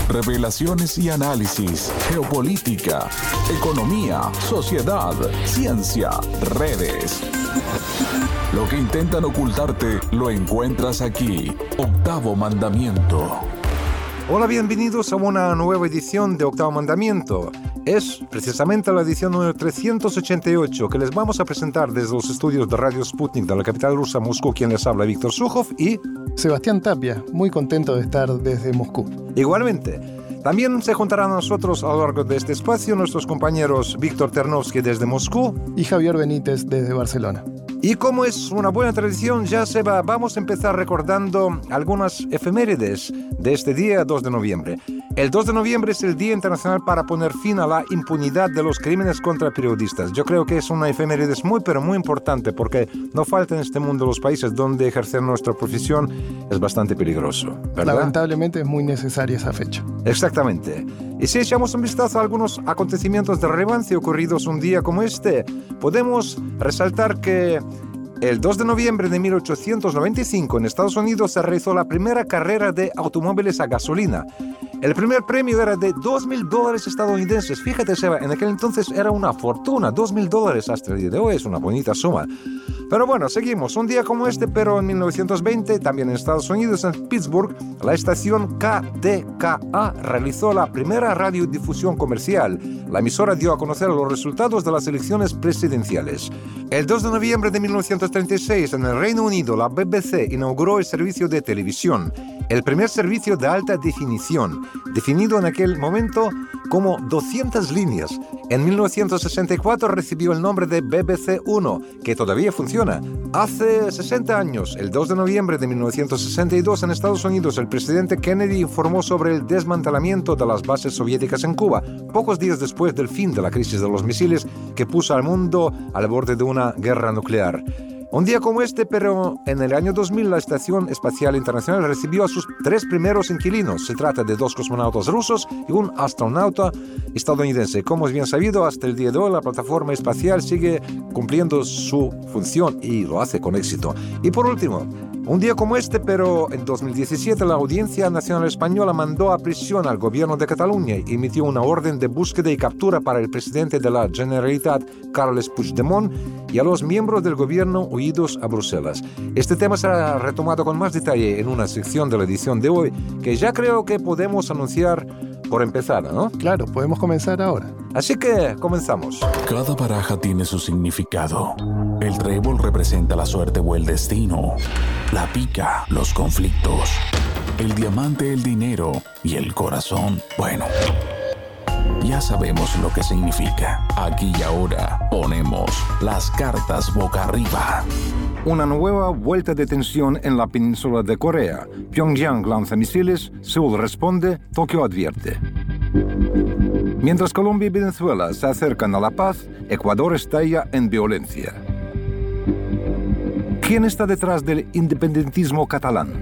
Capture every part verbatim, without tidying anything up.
Revelaciones y análisis, geopolítica, economía, sociedad, ciencia, redes. Lo que intentan ocultarte lo encuentras aquí. Octavo Mandamiento. Hola, bienvenidos a una nueva edición de Octavo Mandamiento. Es precisamente la edición número trescientos ochenta y ocho que les vamos a presentar desde los estudios de Radio Sputnik de la capital rusa, Moscú, quien les habla, Víctor Sukhov y... Sebastián Tapia, muy contento de estar desde Moscú. Igualmente. También se juntarán a nosotros a lo largo de este espacio nuestros compañeros Víctor Ternovsky desde Moscú y Javier Benítez desde Barcelona. Y como es una buena tradición, ya se va, vamos a empezar recordando algunas efemérides de este día dos de noviembre. El dos de noviembre es el Día Internacional para poner fin a la impunidad de los crímenes contra periodistas. Yo creo que es una efeméride muy, pero muy importante porque no falta en este mundo los países donde ejercer nuestra profesión es bastante peligroso, ¿verdad? Lamentablemente es muy necesaria esa fecha. Exactamente. Y si echamos un vistazo a algunos acontecimientos de relevancia ocurridos un día como este, podemos resaltar que el dos de noviembre de mil ochocientos noventa y cinco en Estados Unidos se realizó la primera carrera de automóviles a gasolina. El primer premio era de dos mil dólares estadounidenses. Fíjate, Seba, en aquel entonces era una fortuna. dos mil dólares hasta el día de hoy es una bonita suma. Pero bueno, seguimos. Un día como este, pero en mil novecientos veinte, también en Estados Unidos, en Pittsburgh, la estación K D K A realizó la primera radiodifusión comercial. La emisora dio a conocer los resultados de las elecciones presidenciales. El dos de noviembre de mil novecientos treinta y seis, en el Reino Unido, la B B C inauguró el servicio de televisión, el primer servicio de alta definición, definido en aquel momento como doscientas líneas. En mil novecientos sesenta y cuatro recibió el nombre de B B C uno, que todavía funciona. Hace sesenta años, el dos de noviembre de mil novecientos sesenta y dos, en Estados Unidos, el presidente Kennedy informó sobre el desmantelamiento de las bases soviéticas en Cuba, pocos días después del fin de la crisis de los misiles que puso al mundo al borde de una guerra nuclear. Un día como este, pero en el año dos mil, la Estación Espacial Internacional recibió a sus tres primeros inquilinos. Se trata de dos cosmonautas rusos y un astronauta estadounidense. Como es bien sabido, hasta el día de hoy la plataforma espacial sigue cumpliendo su función y lo hace con éxito. Y por último, un día como este, pero en dos mil diecisiete, la Audiencia Nacional Española mandó a prisión al gobierno de Cataluña y emitió una orden de búsqueda y captura para el presidente de la Generalitat, Carles Puigdemont, y a los miembros del gobierno huidos a Bruselas. Este tema será retomado con más detalle en una sección de la edición de hoy, que ya creo que podemos anunciar por empezar, ¿no? Claro, podemos comenzar ahora. Así que comenzamos. Cada baraja tiene su significado. El trébol representa la suerte o el destino. La pica, los conflictos. El diamante, el dinero. Y el corazón, bueno, ya sabemos lo que significa. Aquí y ahora ponemos las cartas boca arriba. Una nueva vuelta de tensión en la península de Corea. Pyongyang lanza misiles, Seúl responde, Tokio advierte. Mientras Colombia y Venezuela se acercan a la paz, Ecuador estalla en violencia. ¿Quién está detrás del independentismo catalán?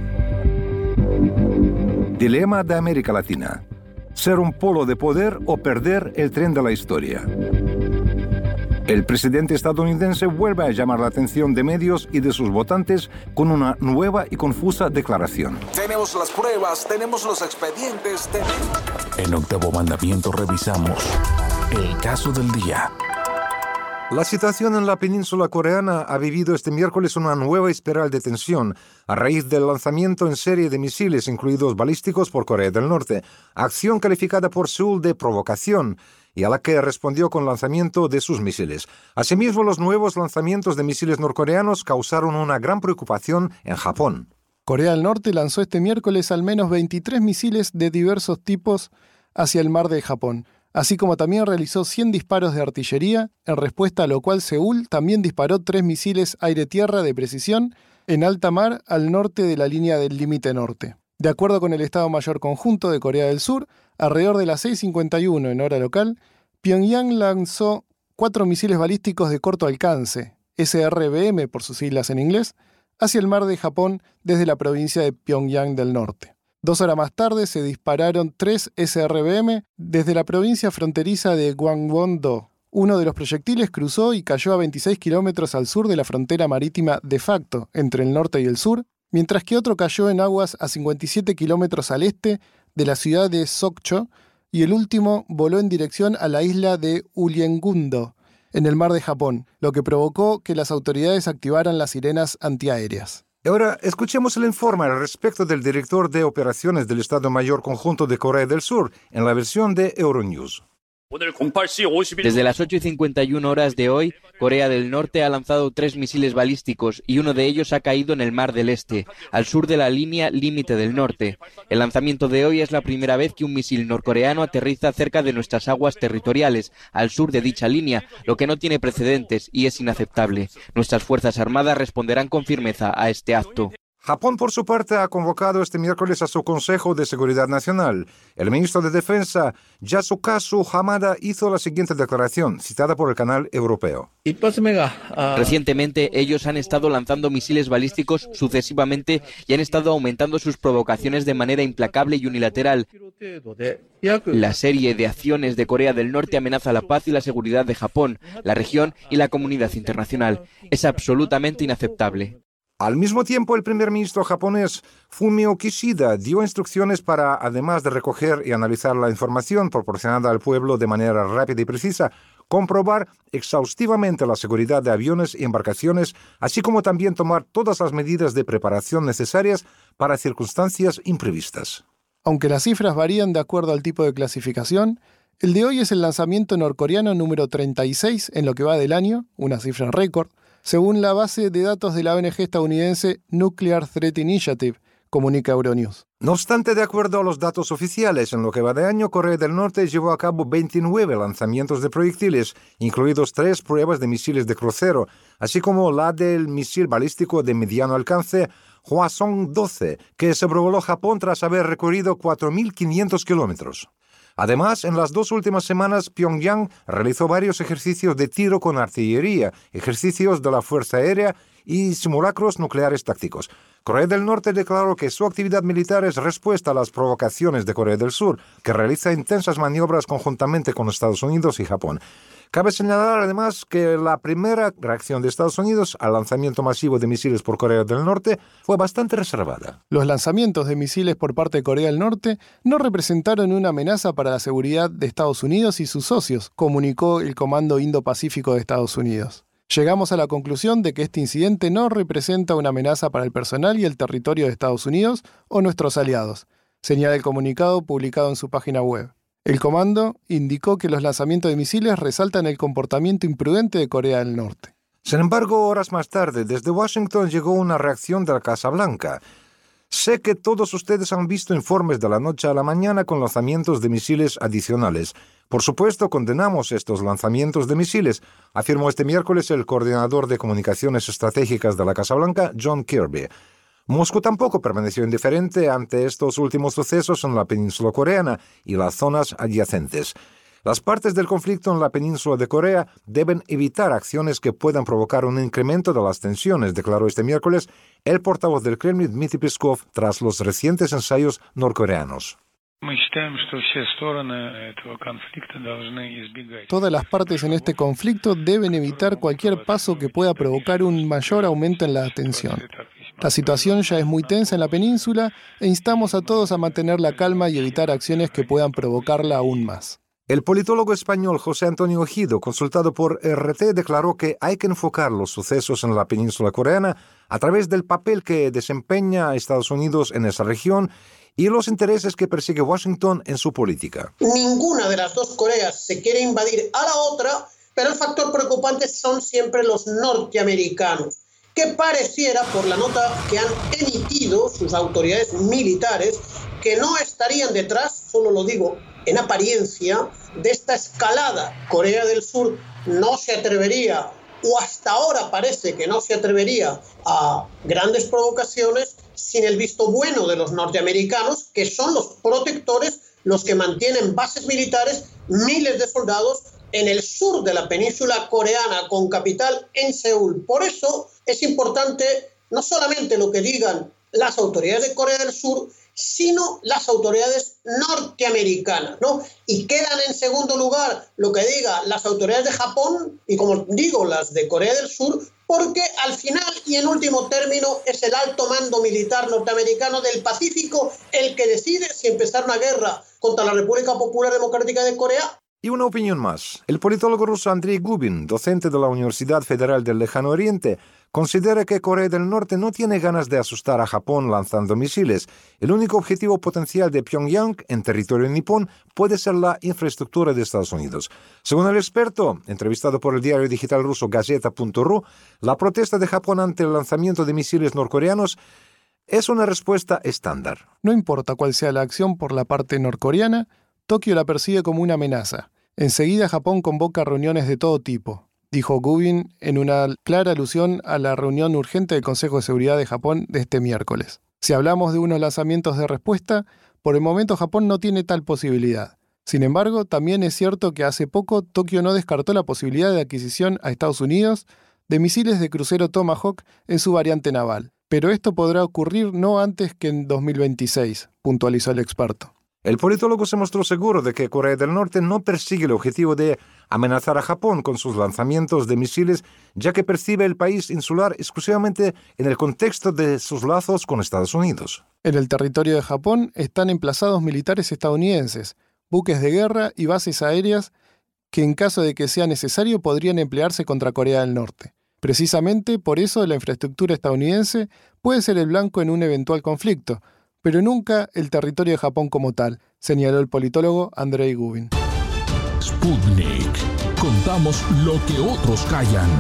Dilema de América Latina. Ser un polo de poder o perder el tren de la historia. El presidente estadounidense vuelve a llamar la atención de medios y de sus votantes con una nueva y confusa declaración. Tenemos las pruebas, tenemos los expedientes, tenemos... En Octavo Mandamiento revisamos el caso del día. La situación en la península coreana ha vivido este miércoles una nueva espiral de tensión a raíz del lanzamiento en serie de misiles, incluidos balísticos, por Corea del Norte, acción calificada por Seúl de provocación y a la que respondió con lanzamiento de sus misiles. Asimismo, los nuevos lanzamientos de misiles norcoreanos causaron una gran preocupación en Japón. Corea del Norte lanzó este miércoles al menos veintitrés misiles de diversos tipos hacia el mar de Japón, así como también realizó cien disparos de artillería, en respuesta a lo cual Seúl también disparó tres misiles aire-tierra de precisión en alta mar al norte de la línea del límite norte. De acuerdo con el Estado Mayor Conjunto de Corea del Sur, alrededor de las seis cincuenta y uno en hora local, Pyongyang lanzó cuatro misiles balísticos de corto alcance, S R B M por sus siglas en inglés, hacia el mar de Japón desde la provincia de Pyongyang del Norte. Dos horas más tarde se dispararon tres S R B M desde la provincia fronteriza de Gangwon-do. Uno de los proyectiles cruzó y cayó a veintiséis kilómetros al sur de la frontera marítima de facto entre el norte y el sur, mientras que otro cayó en aguas a cincuenta y siete kilómetros al este de la ciudad de Sokcho y el último voló en dirección a la isla de Uliengundo, en el mar de Japón, lo que provocó que las autoridades activaran las sirenas antiaéreas. Ahora, escuchemos el informe al respecto del director de operaciones del Estado Mayor Conjunto de Corea del Sur en la versión de Euronews. Desde las ocho y cincuenta y una horas de hoy, Corea del Norte ha lanzado tres misiles balísticos y uno de ellos ha caído en el Mar del Este, al sur de la línea límite del norte. El lanzamiento de hoy es la primera vez que un misil norcoreano aterriza cerca de nuestras aguas territoriales, al sur de dicha línea, lo que no tiene precedentes y es inaceptable. Nuestras Fuerzas Armadas responderán con firmeza a este acto. Japón, por su parte, ha convocado este miércoles a su Consejo de Seguridad Nacional. El ministro de Defensa, Yasukazu Hamada, hizo la siguiente declaración, citada por el canal europeo. Recientemente, ellos han estado lanzando misiles balísticos sucesivamente y han estado aumentando sus provocaciones de manera implacable y unilateral. La serie de acciones de Corea del Norte amenaza la paz y la seguridad de Japón, la región y la comunidad internacional. Es absolutamente inaceptable. Al mismo tiempo, el primer ministro japonés, Fumio Kishida, dio instrucciones para, además de recoger y analizar la información proporcionada al pueblo de manera rápida y precisa, comprobar exhaustivamente la seguridad de aviones y embarcaciones, así como también tomar todas las medidas de preparación necesarias para circunstancias imprevistas. Aunque las cifras varían de acuerdo al tipo de clasificación, el de hoy es el lanzamiento norcoreano número treinta y seis en lo que va del año, una cifra récord, según la base de datos de la O N G estadounidense Nuclear Threat Initiative, comunica Euronews. No obstante, de acuerdo a los datos oficiales, en lo que va de año, Corea del Norte llevó a cabo veintinueve lanzamientos de proyectiles, incluidos tres pruebas de misiles de crucero, así como la del misil balístico de mediano alcance Hwasong doce, que sobrevoló Japón tras haber recorrido cuatro mil quinientos kilómetros. Además, en las dos últimas semanas, Pyongyang realizó varios ejercicios de tiro con artillería, ejercicios de la Fuerza Aérea y simulacros nucleares tácticos. Corea del Norte declaró que su actividad militar es respuesta a las provocaciones de Corea del Sur, que realiza intensas maniobras conjuntamente con Estados Unidos y Japón. Cabe señalar además que la primera reacción de Estados Unidos al lanzamiento masivo de misiles por Corea del Norte fue bastante reservada. Los lanzamientos de misiles por parte de Corea del Norte no representaron una amenaza para la seguridad de Estados Unidos y sus socios, comunicó el Comando Indo-Pacífico de Estados Unidos. Llegamos a la conclusión de que este incidente no representa una amenaza para el personal y el territorio de Estados Unidos o nuestros aliados, señala el comunicado publicado en su página web. El comando indicó que los lanzamientos de misiles resaltan el comportamiento imprudente de Corea del Norte. Sin embargo, horas más tarde, desde Washington llegó una reacción de la Casa Blanca. Sé que todos ustedes han visto informes de la noche a la mañana con lanzamientos de misiles adicionales. Por supuesto, condenamos estos lanzamientos de misiles, afirmó este miércoles el coordinador de comunicaciones estratégicas de la Casa Blanca, John Kirby. Moscú tampoco permaneció indiferente ante estos últimos sucesos en la península coreana y las zonas adyacentes. Las partes del conflicto en la península de Corea deben evitar acciones que puedan provocar un incremento de las tensiones, declaró este miércoles el portavoz del Kremlin, Dmitry Peskov, tras los recientes ensayos norcoreanos. Todas las partes en este conflicto deben evitar cualquier paso que pueda provocar un mayor aumento en la tensión. La situación ya es muy tensa en la península e instamos a todos a mantener la calma y evitar acciones que puedan provocarla aún más. El politólogo español José Antonio Ejido, consultado por R T, declaró que hay que enfocar los sucesos en la península coreana a través del papel que desempeña Estados Unidos en esa región y los intereses que persigue Washington en su política. Ninguna de las dos Coreas se quiere invadir a la otra, pero el factor preocupante son siempre los norteamericanos, que pareciera, por la nota que han emitido sus autoridades militares, que no estarían detrás, solo lo digo en apariencia, de esta escalada. Corea del Sur no se atrevería, o hasta ahora parece que no se atrevería a grandes provocaciones sin el visto bueno de los norteamericanos, que son los protectores, los que mantienen bases militares, miles de soldados en el sur de la península coreana, con capital en Seúl. Por eso es importante no solamente lo que digan las autoridades de Corea del Sur, sino las autoridades norteamericanas, ¿no? Y quedan en segundo lugar lo que digan las autoridades de Japón y, como digo, las de Corea del Sur, porque al final y en último término es el alto mando militar norteamericano del Pacífico el que decide si empezar una guerra contra la República Popular Democrática de Corea. Y una opinión más. El politólogo ruso Andrei Gubin, docente de la Universidad Federal del Lejano Oriente, considera que Corea del Norte no tiene ganas de asustar a Japón lanzando misiles. El único objetivo potencial de Pyongyang en territorio nipón puede ser la infraestructura de Estados Unidos. Según el experto, entrevistado por el diario digital ruso Gazeta punto ru, la protesta de Japón ante el lanzamiento de misiles norcoreanos es una respuesta estándar. No importa cuál sea la acción por la parte norcoreana, Tokio la percibe como una amenaza. Enseguida Japón convoca reuniones de todo tipo, dijo Gubin en una clara alusión a la reunión urgente del Consejo de Seguridad de Japón de este miércoles. Si hablamos de unos lanzamientos de respuesta, por el momento Japón no tiene tal posibilidad. Sin embargo, también es cierto que hace poco Tokio no descartó la posibilidad de adquisición a Estados Unidos de misiles de crucero Tomahawk en su variante naval. Pero esto podrá ocurrir no antes que en dos mil veintiséis, puntualizó el experto. El politólogo se mostró seguro de que Corea del Norte no persigue el objetivo de amenazar a Japón con sus lanzamientos de misiles, ya que percibe el país insular exclusivamente en el contexto de sus lazos con Estados Unidos. En el territorio de Japón están emplazados militares estadounidenses, buques de guerra y bases aéreas que en caso de que sea necesario podrían emplearse contra Corea del Norte. Precisamente por eso la infraestructura estadounidense puede ser el blanco en un eventual conflicto, pero nunca el territorio de Japón como tal, señaló el politólogo Andrei Gubin. Sputnik. Contamos lo que otros callan.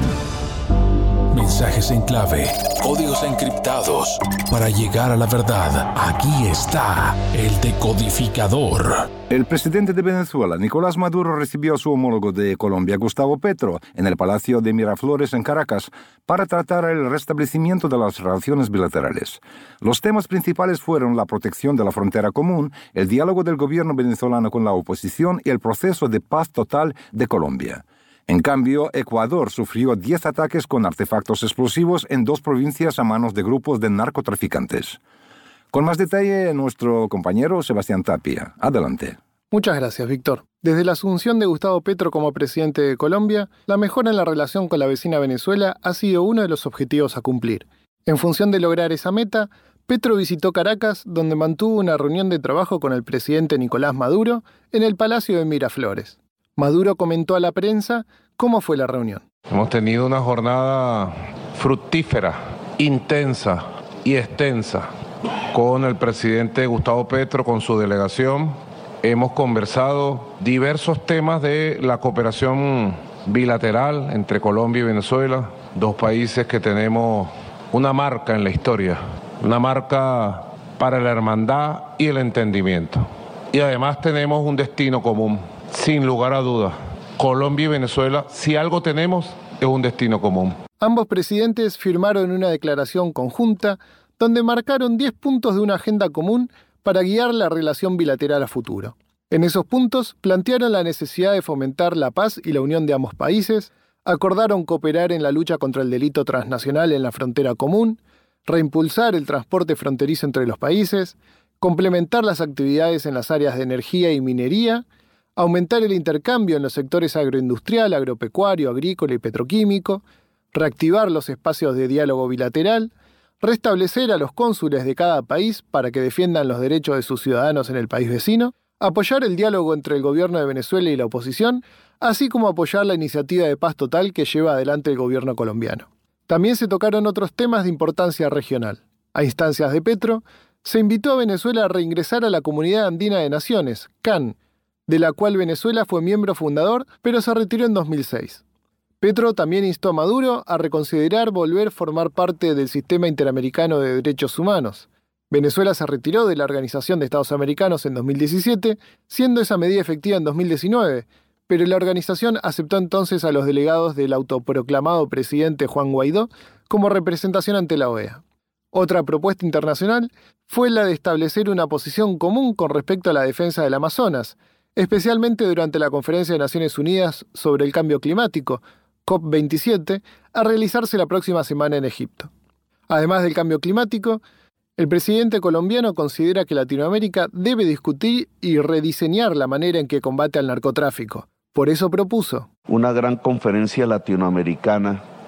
Mensajes en clave, códigos encriptados. Para llegar a la verdad, aquí está el decodificador. El presidente de Venezuela, Nicolás Maduro, recibió a su homólogo de Colombia, Gustavo Petro, en el Palacio de Miraflores, en Caracas, para tratar el restablecimiento de las relaciones bilaterales. Los temas principales fueron la protección de la frontera común, el diálogo del gobierno venezolano con la oposición y el proceso de paz total de Colombia. En cambio, Ecuador sufrió diez ataques con artefactos explosivos en dos provincias a manos de grupos de narcotraficantes. Con más detalle, nuestro compañero Sebastián Tapia. Adelante. Muchas gracias, Víctor. Desde la asunción de Gustavo Petro como presidente de Colombia, la mejora en la relación con la vecina Venezuela ha sido uno de los objetivos a cumplir. En función de lograr esa meta, Petro visitó Caracas, donde mantuvo una reunión de trabajo con el presidente Nicolás Maduro en el Palacio de Miraflores. Maduro comentó a la prensa cómo fue la reunión. Hemos tenido una jornada fructífera, intensa y extensa con el presidente Gustavo Petro, con su delegación. Hemos conversado diversos temas de la cooperación bilateral entre Colombia y Venezuela, dos países que tenemos una marca en la historia, una marca para la hermandad y el entendimiento. Y además tenemos un destino común. Sin lugar a dudas, Colombia y Venezuela, si algo tenemos, es un destino común. Ambos presidentes firmaron una declaración conjunta donde marcaron diez puntos de una agenda común para guiar la relación bilateral a futuro. En esos puntos plantearon la necesidad de fomentar la paz y la unión de ambos países, acordaron cooperar en la lucha contra el delito transnacional en la frontera común, reimpulsar el transporte fronterizo entre los países, complementar las actividades en las áreas de energía y minería, aumentar el intercambio en los sectores agroindustrial, agropecuario, agrícola y petroquímico, reactivar los espacios de diálogo bilateral, restablecer a los cónsules de cada país para que defiendan los derechos de sus ciudadanos en el país vecino, apoyar el diálogo entre el gobierno de Venezuela y la oposición, así como apoyar la iniciativa de paz total que lleva adelante el gobierno colombiano. También se tocaron otros temas de importancia regional. A instancias de Petro, se invitó a Venezuela a reingresar a la Comunidad Andina de Naciones, C A N, de la cual Venezuela fue miembro fundador, pero se retiró en dos mil seis. Petro también instó a Maduro a reconsiderar volver a formar parte del Sistema Interamericano de Derechos Humanos. Venezuela se retiró de la Organización de Estados Americanos en dos mil diecisiete, siendo esa medida efectiva en dos mil diecinueve, pero la organización aceptó entonces a los delegados del autoproclamado presidente Juan Guaidó como representación ante la O E A. Otra propuesta internacional fue la de establecer una posición común con respecto a la defensa del Amazonas, especialmente durante la Conferencia de Naciones Unidas sobre el Cambio Climático, COP veintisiete, a realizarse la próxima semana en Egipto. Además del cambio climático, el presidente colombiano considera que Latinoamérica debe discutir y rediseñar la manera en que combate al narcotráfico. Por eso propuso una gran conferencia latinoamericana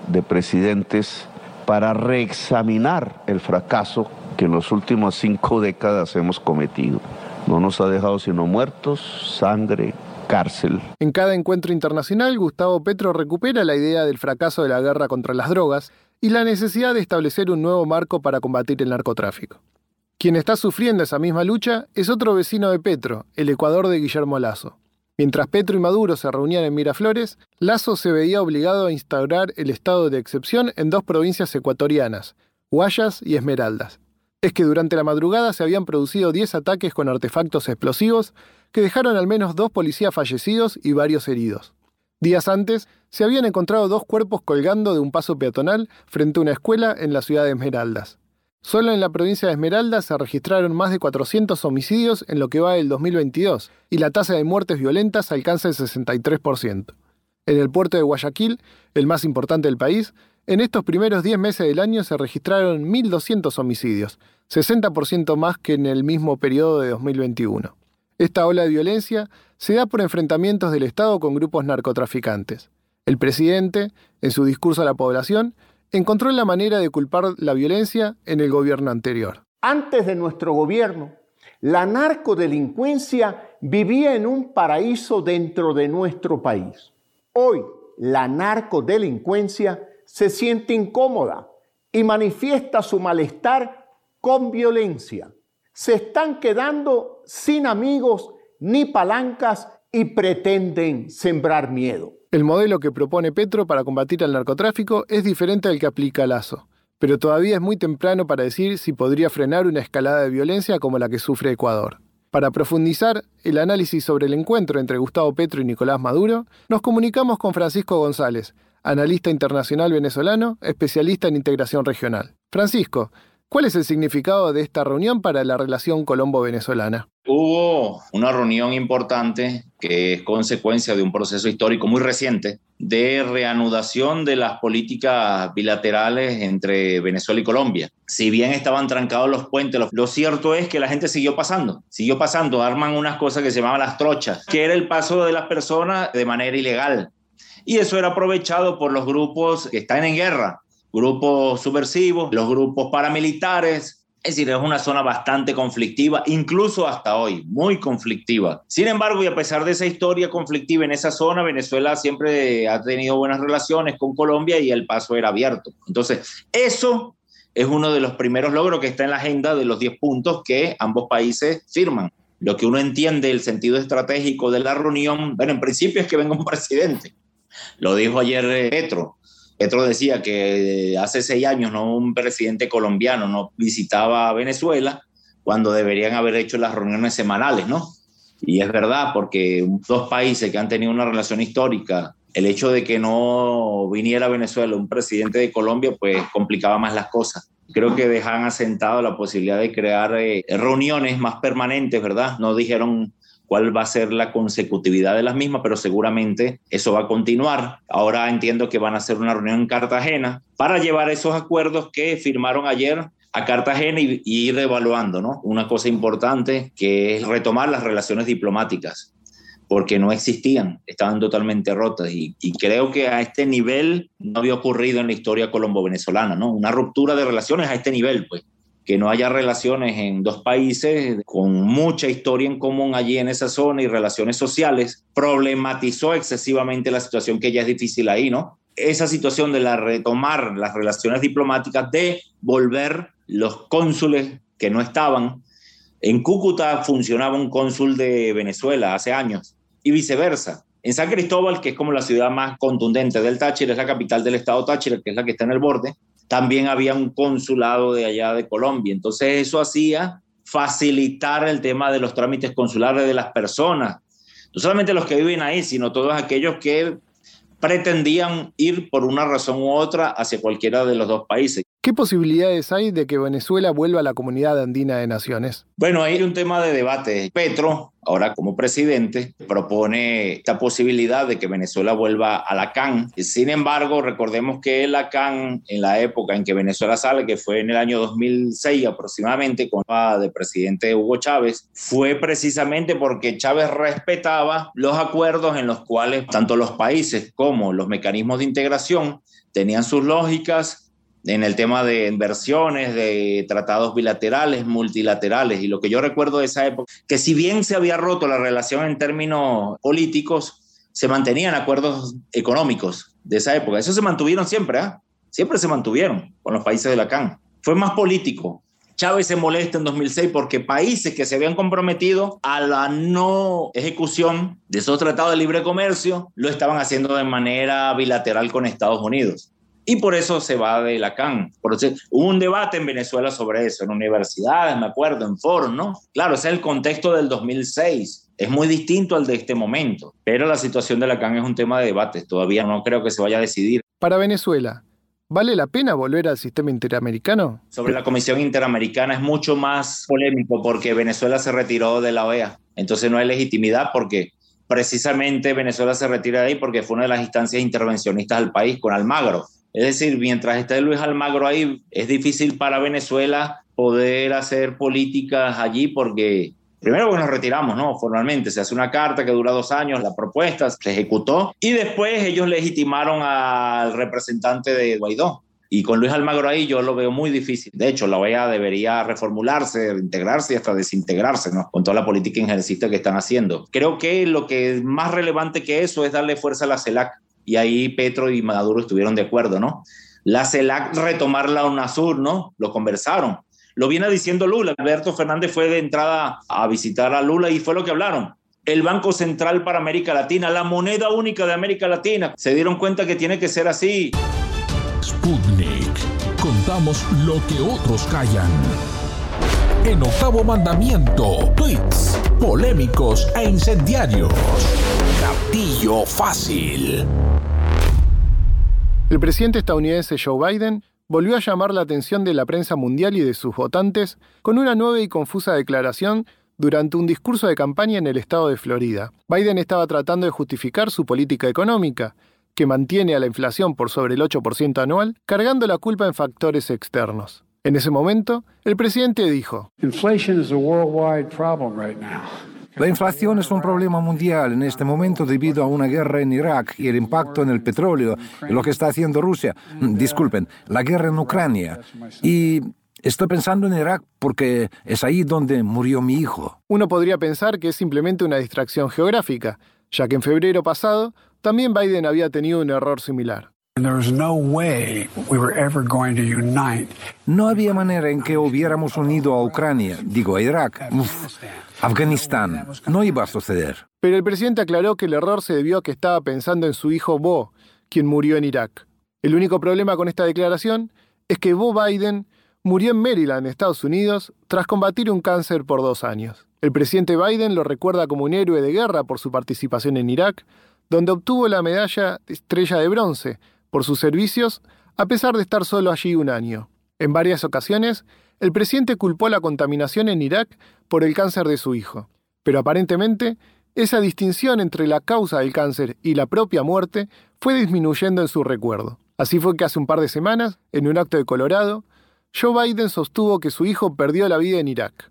de presidentes para reexaminar el fracaso que en las últimas cinco décadas hemos cometido. No nos ha dejado sino muertos, sangre, cárcel. En cada encuentro internacional, Gustavo Petro recupera la idea del fracaso de la guerra contra las drogas y la necesidad de establecer un nuevo marco para combatir el narcotráfico. Quien está sufriendo esa misma lucha es otro vecino de Petro, el Ecuador de Guillermo Lasso. Mientras Petro y Maduro se reunían en Miraflores, Lasso se veía obligado a instaurar el estado de excepción en dos provincias ecuatorianas, Guayas y Esmeraldas. Es que durante la madrugada se habían producido diez ataques con artefactos explosivos que dejaron al menos dos policías fallecidos y varios heridos. Días antes, se habían encontrado dos cuerpos colgando de un paso peatonal frente a una escuela en la ciudad de Esmeraldas. Solo en la provincia de Esmeraldas se registraron más de cuatrocientos homicidios en lo que va del dos mil veintidós, y la tasa de muertes violentas alcanza el sesenta y tres por ciento. En el puerto de Guayaquil, el más importante del país, en estos primeros diez meses del año se registraron mil doscientos homicidios, sesenta por ciento más que en el mismo periodo de dos mil veintiuno. Esta ola de violencia se da por enfrentamientos del Estado con grupos narcotraficantes. El presidente, en su discurso a la población, encontró la manera de culpar la violencia en el gobierno anterior. Antes de nuestro gobierno, la narcodelincuencia vivía en un paraíso dentro de nuestro país. Hoy, la narcodelincuencia se siente incómoda y manifiesta su malestar con violencia. Se están quedando sin amigos ni palancas y pretenden sembrar miedo. El modelo que propone Petro para combatir al narcotráfico es diferente al que aplica Lasso, pero todavía es muy temprano para decir si podría frenar una escalada de violencia como la que sufre Ecuador. Para profundizar el análisis sobre el encuentro entre Gustavo Petro y Nicolás Maduro, nos comunicamos con Francisco González, analista internacional venezolano, especialista en integración regional. Francisco, ¿cuál es el significado de esta reunión para la relación colombo-venezolana? Hubo una reunión importante que es consecuencia de un proceso histórico muy reciente de reanudación de las políticas bilaterales entre Venezuela y Colombia. Si bien estaban trancados los puentes, lo cierto es que la gente siguió pasando, siguió pasando, arman unas cosas que se llamaban las trochas, que era el paso de las personas de manera ilegal. Y eso era aprovechado por los grupos que están en guerra, grupos subversivos, los grupos paramilitares. Es decir, es una zona bastante conflictiva, incluso hasta hoy, muy conflictiva. Sin embargo, y a pesar de esa historia conflictiva en esa zona, Venezuela siempre ha tenido buenas relaciones con Colombia y el paso era abierto. Entonces, eso es uno de los primeros logros que está en la agenda de los diez puntos que ambos países firman. Lo que uno entiende, el sentido estratégico de la reunión, bueno, en principio es que venga un presidente. Lo dijo ayer Petro. Petro decía que hace seis años no un presidente colombiano no visitaba Venezuela cuando deberían haber hecho las reuniones semanales, ¿no? Y es verdad, porque dos países que han tenido una relación histórica, el hecho de que no viniera a Venezuela un presidente de Colombia, pues complicaba más las cosas. Creo que dejan asentado la posibilidad de crear eh, reuniones más permanentes, ¿verdad? No dijeron cuál va a ser la consecutividad de las mismas, pero seguramente eso va a continuar. Ahora entiendo que van a hacer una reunión en Cartagena para llevar esos acuerdos que firmaron ayer a Cartagena y, y ir evaluando, ¿no? Una cosa importante que es retomar las relaciones diplomáticas, porque no existían, estaban totalmente rotas y, y creo que a este nivel no había ocurrido en la historia colombo-venezolana, ¿no? Una ruptura de relaciones a este nivel, pues. Que no haya relaciones en dos países con mucha historia en común allí en esa zona y relaciones sociales, problematizó excesivamente la situación que ya es difícil ahí, ¿no? Esa situación de la retomar las relaciones diplomáticas, de volver los cónsules que no estaban. En Cúcuta funcionaba un cónsul de Venezuela hace años y viceversa. En San Cristóbal, que es como la ciudad más contundente del Táchira, es la capital del estado Táchira, que es la que está en el borde, también había un consulado de allá de Colombia. Entonces eso hacía facilitar el tema de los trámites consulares de las personas. No solamente los que viven ahí, sino todos aquellos que pretendían ir por una razón u otra hacia cualquiera de los dos países. ¿Qué posibilidades hay de que Venezuela vuelva a la Comunidad Andina de Naciones? Bueno, hay un tema de debate. Petro, ahora como presidente, propone esta posibilidad de que Venezuela vuelva a la C A N. Sin embargo, recordemos que la C A N, en la época en que Venezuela sale, que fue en el año dos mil seis aproximadamente, con la de presidente Hugo Chávez, fue precisamente porque Chávez respetaba los acuerdos en los cuales tanto los países como los mecanismos de integración tenían sus lógicas en el tema de inversiones, de tratados bilaterales, multilaterales. Y lo que yo recuerdo de esa época, que si bien se había roto la relación en términos políticos, se mantenían acuerdos económicos de esa época. Eso se mantuvieron siempre, ¿eh? Siempre se mantuvieron con los países de la C A N. Fue más político. Chávez se molesta en dos mil seis porque países que se habían comprometido a la no ejecución de esos tratados de libre comercio lo estaban haciendo de manera bilateral con Estados Unidos. Y por eso se va de la C A N. Por eso, hubo un debate en Venezuela sobre eso, en universidades, me acuerdo, en foros, ¿no? Claro, ese es el contexto del dos mil seis. Es muy distinto al de este momento. Pero la situación de la C A N es un tema de debate. Todavía no creo que se vaya a decidir. Para Venezuela, ¿vale la pena volver al sistema interamericano? Sobre la Comisión Interamericana es mucho más polémico porque Venezuela se retiró de la O E A. Entonces no hay legitimidad porque precisamente Venezuela se retira de ahí porque fue una de las instancias intervencionistas del país con Almagro. Es decir, mientras esté Luis Almagro ahí, es difícil para Venezuela poder hacer políticas allí porque, primero porque nos retiramos, ¿no? Formalmente, se hace una carta que dura dos años, la propuesta se ejecutó y después ellos legitimaron al representante de Guaidó. Y con Luis Almagro ahí yo lo veo muy difícil. De hecho, la O E A debería reformularse, integrarse y hasta desintegrarse, ¿no? Con toda la política injerencista que están haciendo. Creo que lo que es más relevante que eso es darle fuerza a la CELAC. Y ahí Petro y Maduro estuvieron de acuerdo, ¿no? La CELAC retomar la UNASUR, ¿no? Lo conversaron. Lo viene diciendo Lula. Alberto Fernández fue de entrada a visitar a Lula y fue lo que hablaron. El Banco Central para América Latina, la moneda única de América Latina. Se dieron cuenta que tiene que ser así. Sputnik. Contamos lo que otros callan. En Octavo Mandamiento, tweets polémicos e incendiarios. Gatillo fácil. El presidente estadounidense Joe Biden volvió a llamar la atención de la prensa mundial y de sus votantes con una nueva y confusa declaración durante un discurso de campaña en el estado de Florida. Biden estaba tratando de justificar su política económica, que mantiene a la inflación por sobre el ocho por ciento anual, cargando la culpa en factores externos. En ese momento, el presidente dijo: Inflation is a worldwide problem right now. La inflación es un problema mundial en este momento debido a una guerra en Irak y el impacto en el petróleo y lo que está haciendo Rusia. Disculpen, la guerra en Ucrania. Y estoy pensando en Irak porque es ahí donde murió mi hijo. Uno podría pensar que es simplemente una distracción geográfica, ya que en febrero pasado también Biden había tenido un error similar. No había manera en que hubiéramos unido a Ucrania, digo a Irak, uf, Afganistán. No iba a suceder. Pero el presidente aclaró que el error se debió a que estaba pensando en su hijo Bo, quien murió en Irak. El único problema con esta declaración es que Bo Biden murió en Maryland, Estados Unidos, tras combatir un cáncer por dos años. El presidente Biden lo recuerda como un héroe de guerra por su participación en Irak, donde obtuvo la medalla Estrella de Bronce por sus servicios, a pesar de estar solo allí un año. En varias ocasiones, el presidente culpó la contaminación en Irak por el cáncer de su hijo. Pero aparentemente, esa distinción entre la causa del cáncer y la propia muerte fue disminuyendo en su recuerdo. Así fue que hace un par de semanas, en un acto de Colorado, Joe Biden sostuvo que su hijo perdió la vida en Irak.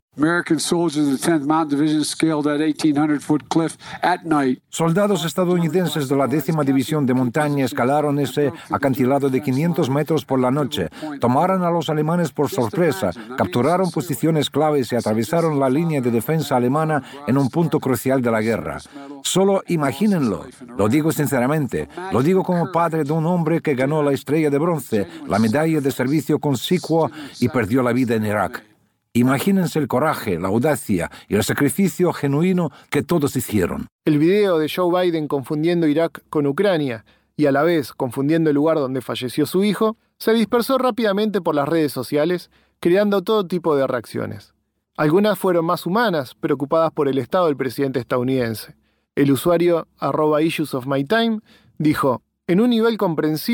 Soldados estadounidenses de la décima división de montaña escalaron ese acantilado de quinientos metros por la noche, tomaron a los alemanes por sorpresa, capturaron posiciones claves y atravesaron la línea de defensa alemana en un punto crucial de la guerra. Solo imagínenlo, lo digo sinceramente, lo digo como padre de un hombre que ganó la Estrella de Bronce, la medalla de servicio conspicuo y perdió la vida en Irak. Imagínense el coraje, la audacia y el sacrificio genuino que todos hicieron. El video de Joe Biden confundiendo Irak con Ucrania y a la vez confundiendo el lugar donde falleció su hijo, se dispersó rápidamente por las redes sociales, creando todo tipo de reacciones. Algunas fueron más humanas, preocupadas por el estado del presidente estadounidense. El usuario arroba issues of my time dijo: en un nivel comprensivo,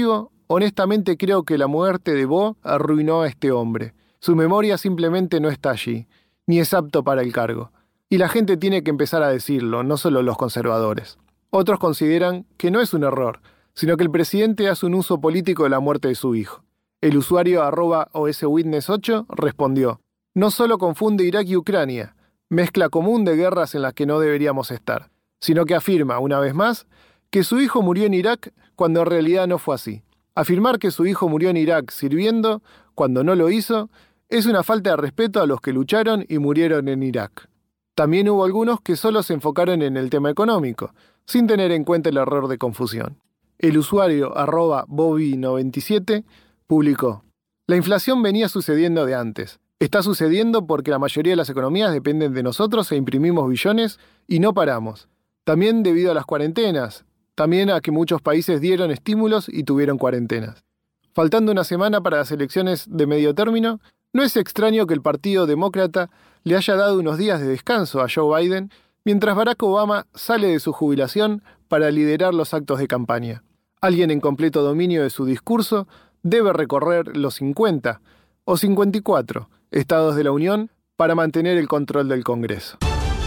honestamente creo que la muerte de Bo arruinó a este hombre. Su memoria simplemente no está allí, ni es apto para el cargo. Y la gente tiene que empezar a decirlo, no solo los conservadores. Otros consideran que no es un error, sino que el presidente hace un uso político de la muerte de su hijo. El usuario arroba oswitness ocho respondió: no solo confunde Irak y Ucrania, mezcla común de guerras en las que no deberíamos estar, sino que afirma, una vez más, que su hijo murió en Irak cuando en realidad no fue así. Afirmar que su hijo murió en Irak sirviendo, cuando no lo hizo, es una falta de respeto a los que lucharon y murieron en Irak. También hubo algunos que solo se enfocaron en el tema económico, sin tener en cuenta el error de confusión. El usuario arroba bobby noventa y siete publicó: la inflación venía sucediendo de antes. Está sucediendo porque la mayoría de las economías dependen de nosotros e imprimimos billones y no paramos. También debido a las cuarentenas, también a que muchos países dieron estímulos y tuvieron cuarentenas. Faltando una semana para las elecciones de medio término, no es extraño que el Partido Demócrata le haya dado unos días de descanso a Joe Biden, mientras Barack Obama sale de su jubilación para liderar los actos de campaña. Alguien en completo dominio de su discurso debe recorrer los cincuenta o cincuenta y cuatro estados de la Unión para mantener el control del Congreso.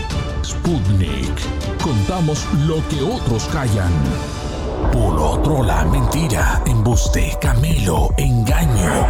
Sputnik. Contamos lo que otros callan. Puro, trola, mentira, embuste, camelo, engaño,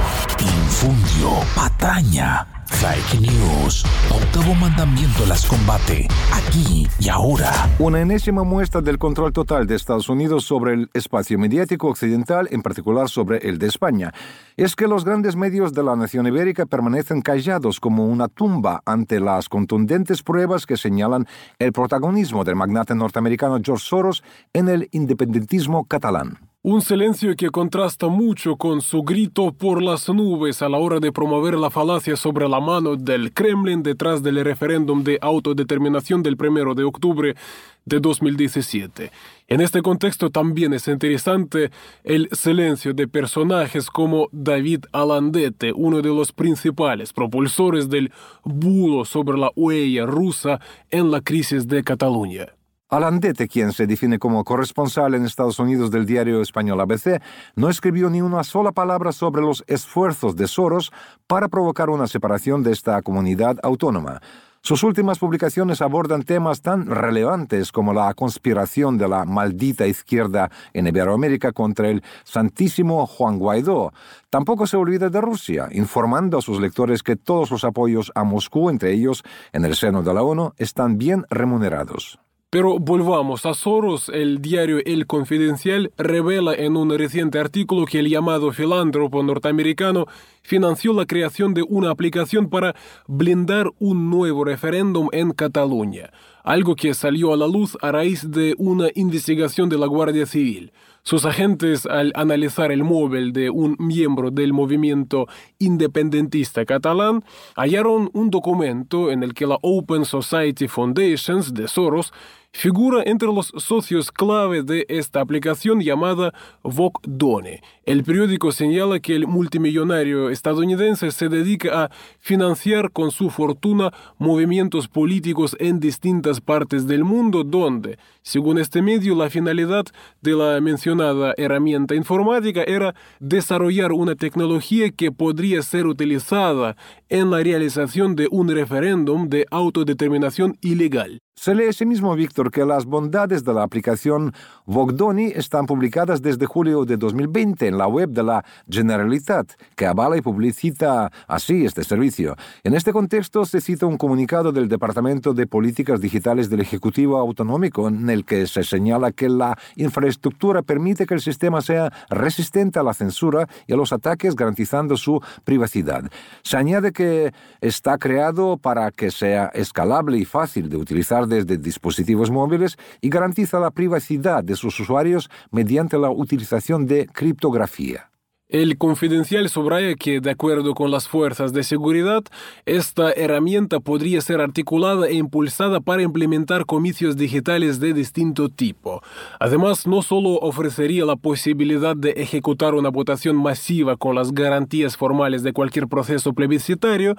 infundio, patraña, fake news. Octavo mandamiento las combate, aquí y ahora. Una enésima muestra del control total de Estados Unidos sobre el espacio mediático occidental, en particular sobre el de España, es que los grandes medios de la nación ibérica permanecen callados como una tumba ante las contundentes pruebas que señalan el protagonismo del magnate norteamericano George Soros en el independentismo catalán. Un silencio que contrasta mucho con su grito por las nubes a la hora de promover la falacia sobre la mano del Kremlin detrás del referéndum de autodeterminación del primero de octubre de dos mil diecisiete. En este contexto también es interesante el silencio de personajes como David Alandete, uno de los principales propulsores del bulo sobre la huella rusa en la crisis de Cataluña. Alandete, quien se define como corresponsal en Estados Unidos del diario español A B C, no escribió ni una sola palabra sobre los esfuerzos de Soros para provocar una separación de esta comunidad autónoma. Sus últimas publicaciones abordan temas tan relevantes como la conspiración de la maldita izquierda en Iberoamérica contra el santísimo Juan Guaidó. Tampoco se olvida de Rusia, informando a sus lectores que todos los apoyos a Moscú, entre ellos en el seno de la ONU, están bien remunerados. Pero volvamos a Soros. El diario El Confidencial revela en un reciente artículo que el llamado filántropo norteamericano financió la creación de una aplicación para blindar un nuevo referéndum en Cataluña, algo que salió a la luz a raíz de una investigación de la Guardia Civil. Sus agentes, al analizar el móvil de un miembro del movimiento independentista catalán, hallaron un documento en el que la Open Society Foundations de Soros figura entre los socios clave de esta aplicación llamada Vokdone. El periódico señala que el multimillonario estadounidense se dedica a financiar con su fortuna movimientos políticos en distintas partes del mundo donde, según este medio, la finalidad de la mencionada herramienta informática era desarrollar una tecnología que podría ser utilizada en la realización de un referéndum de autodeterminación ilegal. Se lee asimismo, Víctor, que las bondades de la aplicación Vokdone están publicadas desde julio de dos mil veinte en la web de la Generalitat, que avala y publicita así este servicio. En este contexto se cita un comunicado del Departamento de Políticas Digitales del Ejecutivo Autonómico en el que se señala que la infraestructura permite que el sistema sea resistente a la censura y a los ataques, garantizando su privacidad. Se añade que está creado para que sea escalable y fácil de utilizar desde dispositivos móviles y garantiza la privacidad de sus usuarios mediante la utilización de criptografía. El Confidencial subraya que, de acuerdo con las fuerzas de seguridad, esta herramienta podría ser articulada e impulsada para implementar comicios digitales de distinto tipo. Además, no solo ofrecería la posibilidad de ejecutar una votación masiva con las garantías formales de cualquier proceso plebiscitario,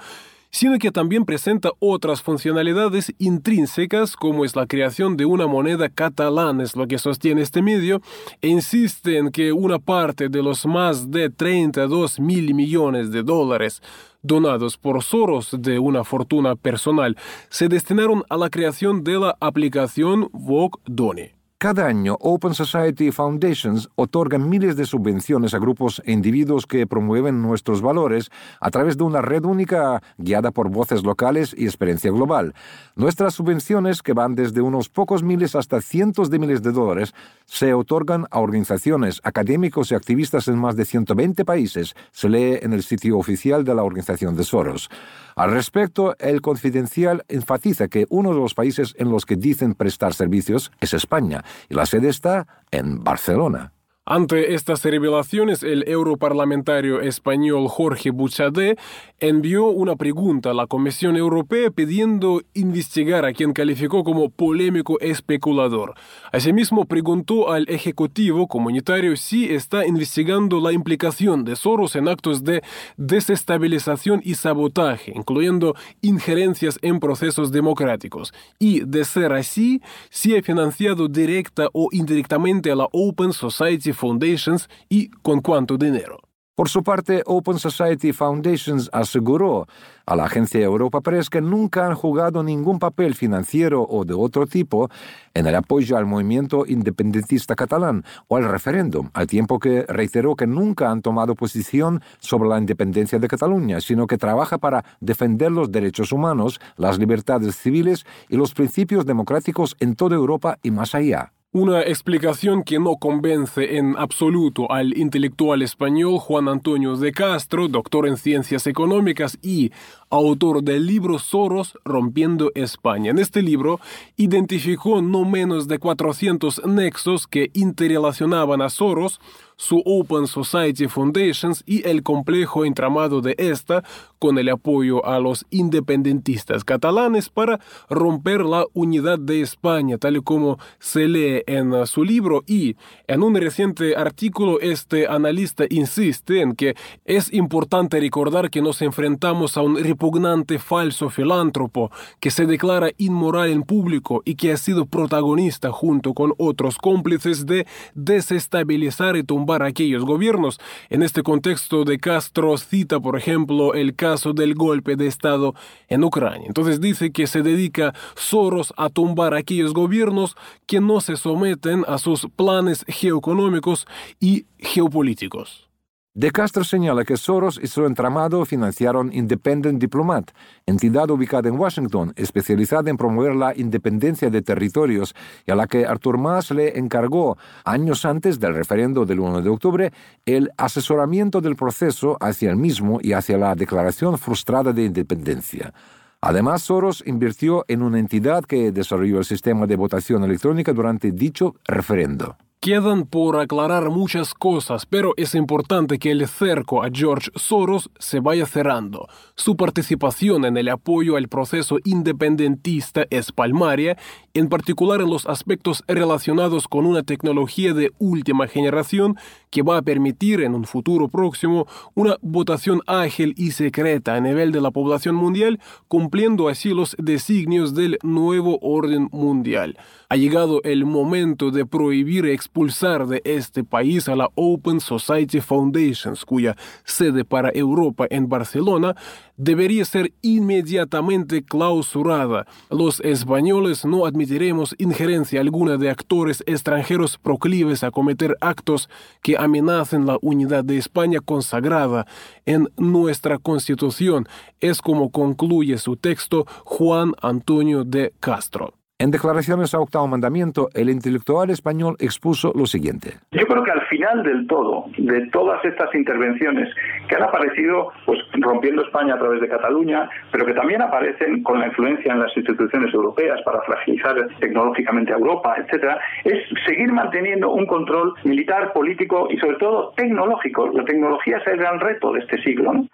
sino que también presenta otras funcionalidades intrínsecas, como es la creación de una moneda catalana, es lo que sostiene este medio, e insiste en que una parte de los más de treinta y dos mil millones de dólares donados por Soros de una fortuna personal se destinaron a la creación de la aplicación Vogue Doni. Cada año, Open Society Foundations otorga miles de subvenciones a grupos e individuos que promueven nuestros valores a través de una red única guiada por voces locales y experiencia global. Nuestras subvenciones, que van desde unos pocos miles hasta cientos de miles de dólares, se otorgan a organizaciones, académicos y activistas en más de ciento veinte países, se lee en el sitio oficial de la organización de Soros. Al respecto, el Confidencial enfatiza que uno de los países en los que dicen prestar servicios es España, y la sede está en Barcelona. Ante estas revelaciones, el europarlamentario español Jorge Buxadé envió una pregunta a la Comisión Europea pidiendo investigar a quien calificó como polémico especulador. Asimismo, preguntó al Ejecutivo comunitario si está investigando la implicación de Soros en actos de desestabilización y sabotaje, incluyendo injerencias en procesos democráticos, y, de ser así, si ha financiado directa o indirectamente a la Open Society Foundations y con cuánto dinero. Por su parte, Open Society Foundations aseguró a la agencia Europa Press que nunca han jugado ningún papel financiero o de otro tipo en el apoyo al movimiento independentista catalán o al referéndum, al tiempo que reiteró que nunca han tomado posición sobre la independencia de Cataluña, sino que trabaja para defender los derechos humanos, las libertades civiles y los principios democráticos en toda Europa y más allá. Una explicación que no convence en absoluto al intelectual español Juan Antonio de Castro, doctor en ciencias económicas y autor del libro Soros rompiendo España. En este libro identificó no menos de cuatrocientos nexos que interrelacionaban a Soros, su Open Society Foundations y el complejo entramado de esta con el apoyo a los independentistas catalanes para romper la unidad de España, tal y como se lee en su libro. Y en un reciente artículo, este analista insiste en que es importante recordar que nos enfrentamos a un repugnante falso filántropo que se declara inmoral en público y que ha sido protagonista junto con otros cómplices de desestabilizar y tumbar a aquellos gobiernos. En este contexto, de Castro cita, por ejemplo, el caso del golpe de Estado en Ucrania. Entonces dice que se dedica Soros a tumbar a aquellos gobiernos que no se someten a sus planes geoeconómicos y geopolíticos. De Castro señala que Soros y su entramado financiaron Independent Diplomat, entidad ubicada en Washington, especializada en promover la independencia de territorios y a la que Artur Mas le encargó, años antes del referendo del uno de octubre, el asesoramiento del proceso hacia el mismo y hacia la declaración frustrada de independencia. Además, Soros invirtió en una entidad que desarrolló el sistema de votación electrónica durante dicho referendo. Quedan por aclarar muchas cosas, pero es importante que el cerco a George Soros se vaya cerrando. Su participación en el apoyo al proceso independentista es palmaria, en particular en los aspectos relacionados con una tecnología de última generación que va a permitir en un futuro próximo una votación ágil y secreta a nivel de la población mundial, cumpliendo así los designios del nuevo orden mundial. Ha llegado el momento de prohibir y expulsar de este país a la Open Society Foundations, cuya sede para Europa en Barcelona debería ser inmediatamente clausurada. Los españoles no admitiremos injerencia alguna de actores extranjeros proclives a cometer actos que amenacen la unidad de España consagrada en nuestra Constitución. Es como concluye su texto Juan Antonio de Castro. En declaraciones a Octavo Mandamiento, el intelectual español expuso lo siguiente. Yo creo que al final del todo, de todas estas intervenciones que han aparecido pues rompiendo España a través de Cataluña, pero que también aparecen con la influencia en las instituciones europeas para fragilizar tecnológicamente a Europa, etcétera, es seguir manteniendo un control militar, político y sobre todo tecnológico. La tecnología es el gran reto de este siglo, ¿no?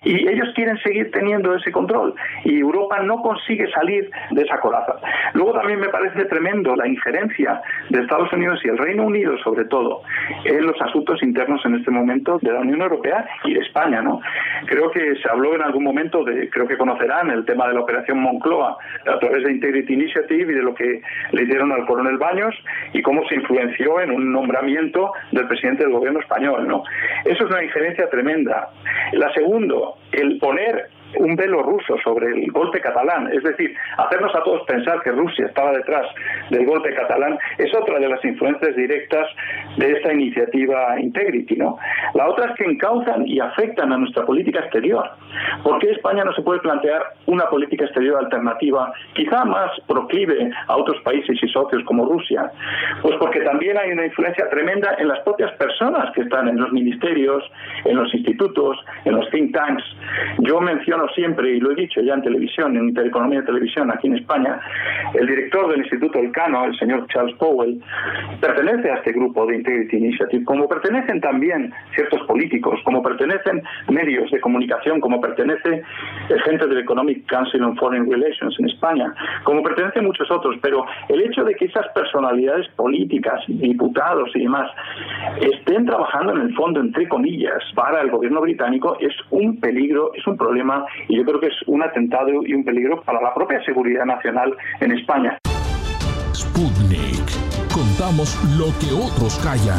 Y ellos quieren seguir teniendo ese control y Europa no consigue salir de esa coraza. Luego también me parece tremendo la injerencia de Estados Unidos y el Reino Unido, sobre todo, en los asuntos internos en este momento de la Unión Europea y de España, ¿no? Creo que se habló en algún momento de, creo que conocerán el tema de la operación Moncloa a través de Integrity Initiative y de lo que le hicieron al coronel Baños y cómo se influenció en un nombramiento del presidente del gobierno español, ¿no? Eso es una injerencia tremenda. La segunda, el poner un velo ruso sobre el golpe catalán, es decir, hacernos a todos pensar que Rusia estaba detrás del golpe catalán, es otra de las influencias directas de esta iniciativa Integrity, ¿no? La otra es que encauzan y afectan a nuestra política exterior. ¿Por qué España no se puede plantear una política exterior alternativa, quizá más proclive a otros países y socios como Rusia? Pues porque también hay una influencia tremenda en las propias personas que están en los ministerios, en los institutos, en los think tanks. Yo menciono siempre, y lo he dicho ya en televisión, en Intereconomía de Televisión aquí en España, el director del Instituto Elcano, el señor Charles Powell, pertenece a este grupo de Integrity Initiative, como pertenecen también ciertos políticos, como pertenecen medios de comunicación, como pertenece el gente del Economic Council on Foreign Relations en España, como pertenecen muchos otros, pero el hecho de que esas personalidades políticas, diputados y demás, estén trabajando en el fondo, entre comillas, para el gobierno británico, es un peligro, es un problema, y yo creo que es un atentado y un peligro para la propia seguridad nacional en España. Sputnik. Contamos lo que otros callan.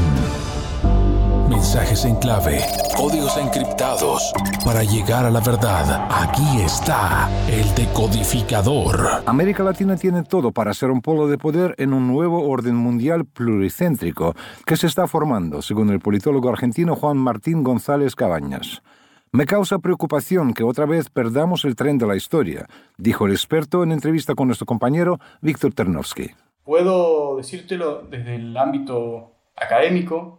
Mensajes en clave, códigos encriptados. Para llegar a la verdad, aquí está el decodificador. América Latina tiene todo para ser un polo de poder en un nuevo orden mundial pluricéntrico que se está formando, según el politólogo argentino Juan Martín González Cabañas. Me causa preocupación que otra vez perdamos el tren de la historia, dijo el experto en entrevista con nuestro compañero Víctor Ternovsky. Puedo decírtelo desde el ámbito académico.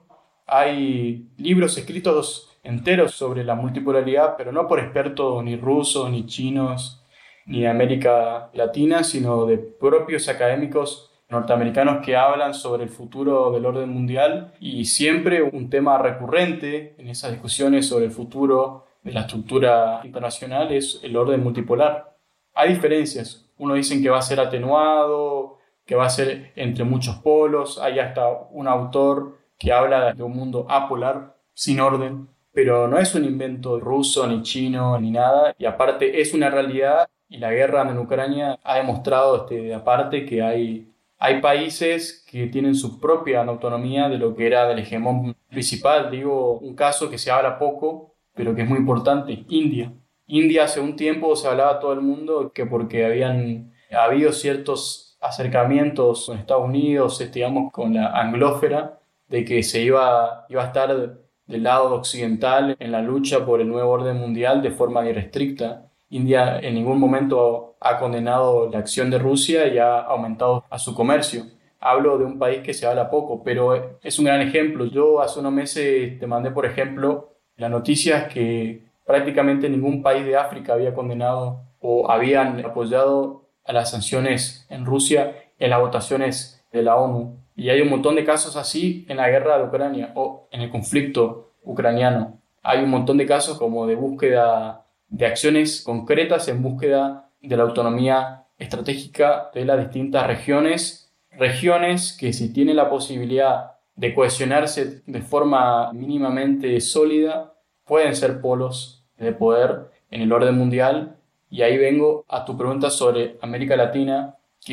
Hay libros escritos enteros sobre la multipolaridad, pero no por expertos ni rusos, ni chinos, ni de América Latina, sino de propios académicos norteamericanos que hablan sobre el futuro del orden mundial, y siempre un tema recurrente en esas discusiones sobre el futuro de la estructura internacional es el orden multipolar. Hay diferencias. Unos dicen que va a ser atenuado, que va a ser entre muchos polos. Hay hasta un autor que habla de un mundo apolar, sin orden, pero no es un invento ruso, ni chino, ni nada, y aparte es una realidad, y la guerra en Ucrania ha demostrado, este, aparte, que hay, hay países que tienen su propia autonomía de lo que era del hegemón principal. Digo, un caso que se habla poco, pero que es muy importante, India. India hace un tiempo se hablaba a todo el mundo que porque habían habido ciertos acercamientos con Estados Unidos, este, digamos, con la anglósfera, de que se iba, iba a estar del lado occidental en la lucha por el nuevo orden mundial de forma irrestricta. India en ningún momento ha condenado la acción de Rusia y ha aumentado a su comercio. Hablo de un país que se habla poco, pero es un gran ejemplo. Yo hace unos meses te mandé, por ejemplo, la noticia que prácticamente ningún país de África había condenado o habían apoyado a las sanciones en Rusia en las votaciones de la ONU. Y hay un montón de casos así en la guerra de Ucrania o en el conflicto ucraniano. Hay un montón de casos como de búsqueda de acciones concretas en búsqueda de la autonomía estratégica de las distintas regiones. Regiones que, si tienen la posibilidad de cohesionarse de forma mínimamente sólida, pueden ser polos de poder en el orden mundial. Y ahí vengo a tu pregunta sobre América Latina,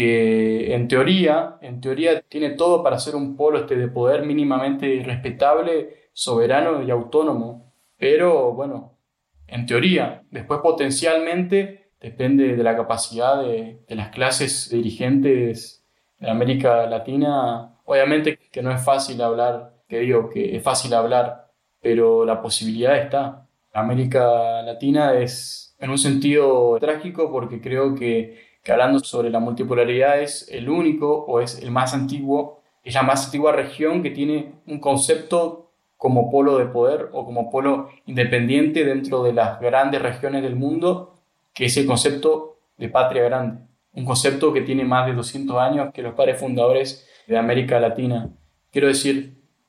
que en teoría, en teoría tiene todo para ser un polo este de poder mínimamente respetable, soberano y autónomo. Pero bueno, en teoría, después potencialmente depende de la capacidad de, de las clases dirigentes de América Latina. Obviamente que no es fácil hablar, que digo que es fácil hablar, pero la posibilidad está. América Latina es en un sentido trágico porque creo que que hablando sobre la multipolaridad es el único o es el más antiguo, es la más antigua región que tiene un concepto como polo de poder o como polo independiente dentro de las grandes regiones del mundo, que es el concepto de patria grande, un concepto que tiene más de doscientos años que los padres fundadores de América Latina. Quiero decir,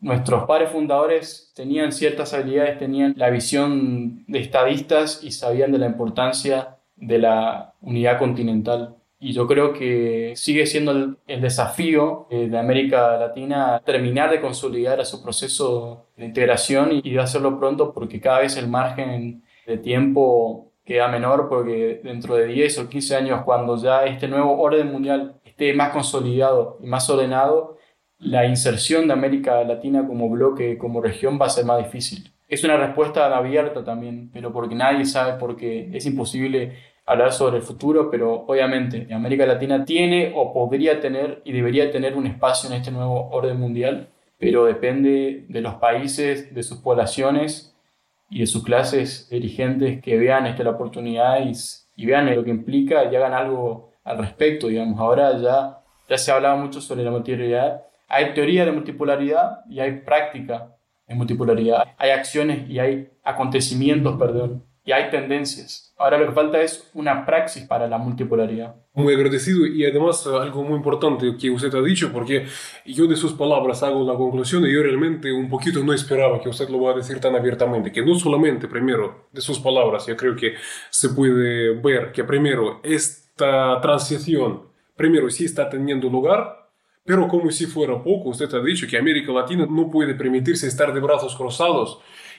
Nuestros padres fundadores tenían ciertas habilidades, tenían la visión de estadistas y sabían de la importancia de la unidad continental. Y yo creo que sigue siendo el, el desafío eh, de América Latina terminar de consolidar a su proceso de integración y, y de hacerlo pronto, porque cada vez el margen de tiempo queda menor, porque dentro de diez o quince años, cuando ya este nuevo orden mundial esté más consolidado y más ordenado, la inserción de América Latina como bloque, como región, va a ser más difícil. Es una respuesta abierta también, pero porque nadie sabe, porque es imposible hablar sobre el futuro, pero obviamente América Latina tiene o podría tener y debería tener un espacio en este nuevo orden mundial, pero depende de los países, de sus poblaciones y de sus clases dirigentes que vean esta la oportunidad y, y vean lo que implica y hagan algo al respecto, digamos. Ahora ya, ya se ha hablado mucho sobre la multipolaridad. Hay teoría de multipolaridad y hay práctica de multipolaridad. Hay acciones y hay acontecimientos, perdón, y hay tendencias. Ahora lo que falta es una praxis para la multipolaridad. Muy agradecido, y además algo muy importante que usted ha dicho, porque yo de sus palabras hago una conclusión y yo realmente un poquito no esperaba que usted lo va a decir tan abiertamente, que no solamente primero de sus palabras, yo creo que se puede ver que primero esta transición, primero sí está teniendo lugar, pero como si fuera poco, usted ha dicho que América Latina no puede permitirse estar de brazos cruzados,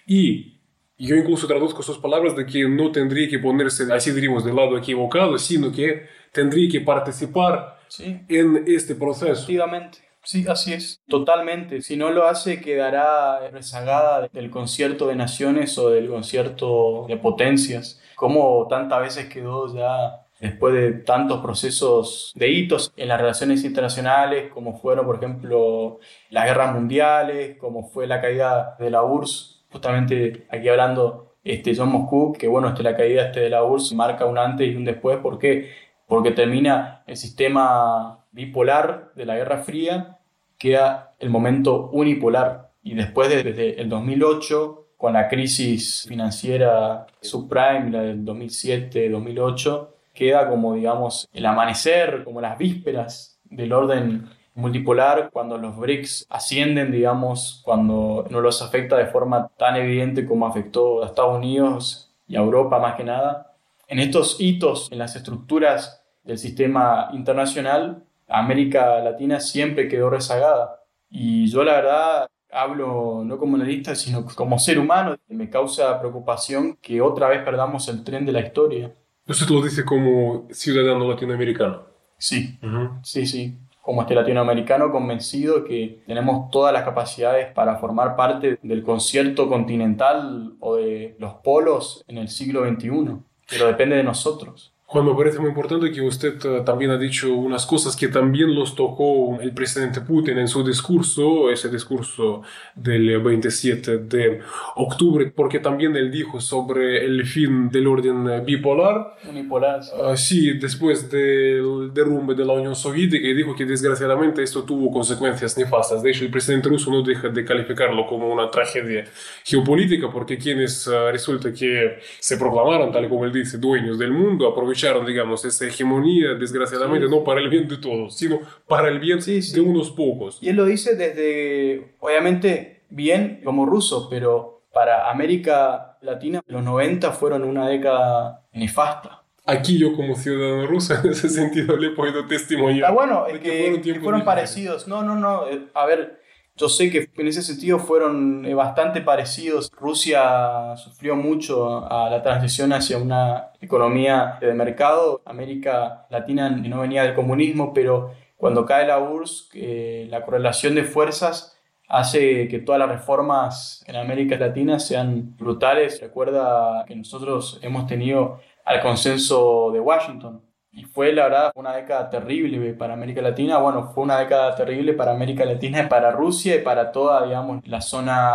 y yo incluso traduzco sus palabras de que no tendría que ponerse, así diríamos, del lado equivocado, sino que tendría que participar sí. en este proceso. Efectivamente, sí, así es, totalmente. Si no lo hace, quedará rezagada del concierto de naciones o del concierto de potencias, como tantas veces quedó ya después de tantos procesos de hitos en las relaciones internacionales, como fueron, por ejemplo, las guerras mundiales, como fue la caída de la U R S S. Justamente aquí hablando este, John Moscú, que bueno, este, la caída este, de la U R S S marca un antes y un después. ¿Por qué? Porque termina el sistema bipolar de la Guerra Fría, queda el momento unipolar. Y después, de, desde el dos mil ocho, con la crisis financiera subprime, la del dos mil siete dos mil ocho, queda como, digamos, el amanecer, como las vísperas del orden multipolar, cuando los B R I C S ascienden, digamos, cuando no los afecta de forma tan evidente como afectó a Estados Unidos y a Europa más que nada. En estos hitos, en las estructuras del sistema internacional, América Latina siempre quedó rezagada. Y yo la verdad hablo no como analista, sino como ser humano. Me causa preocupación que otra vez perdamos el tren de la historia. ¿Usted lo dice como ciudadano latinoamericano? Sí, uh-huh. sí, sí. Como este latinoamericano convencido que tenemos todas las capacidades para formar parte del concierto continental o de los polos en el siglo veintiuno, pero depende de nosotros. Juan, me parece muy importante que usted uh, también ha dicho unas cosas que también los tocó el presidente Putin en su discurso, ese discurso del veintisiete de octubre, porque también él dijo sobre el fin del orden bipolar. Unipolar. Sí, uh, sí después del derrumbe de la Unión Soviética, y dijo que desgraciadamente esto tuvo consecuencias nefastas. De hecho, el presidente ruso no deja de calificarlo como una tragedia geopolítica, porque quienes uh, resulta que se proclamaron, tal como él dice, dueños del mundo, aprovecharon digamos, esa hegemonía, desgraciadamente, sí. no para el bien de todos, sino para el bien sí, sí. de unos pocos. Y él lo dice desde, obviamente, bien como ruso, pero para América Latina, los noventa fueron una década nefasta. Aquí yo como ciudadano ruso, en ese sentido, le puedo testimoniar. Ah, bueno, es que, que fueron, que fueron parecidos. No, no, no, a ver... Yo sé que en ese sentido fueron bastante parecidos. Rusia sufrió mucho a la transición hacia una economía de mercado. América Latina no venía del comunismo, pero cuando cae la U R S S, eh, la correlación de fuerzas hace que todas las reformas en América Latina sean brutales. Recuerda que nosotros hemos tenido al consenso de Washington. Y fue, la verdad, una década terrible para América Latina. Bueno, fue una década terrible para América Latina y para Rusia y para toda, digamos, la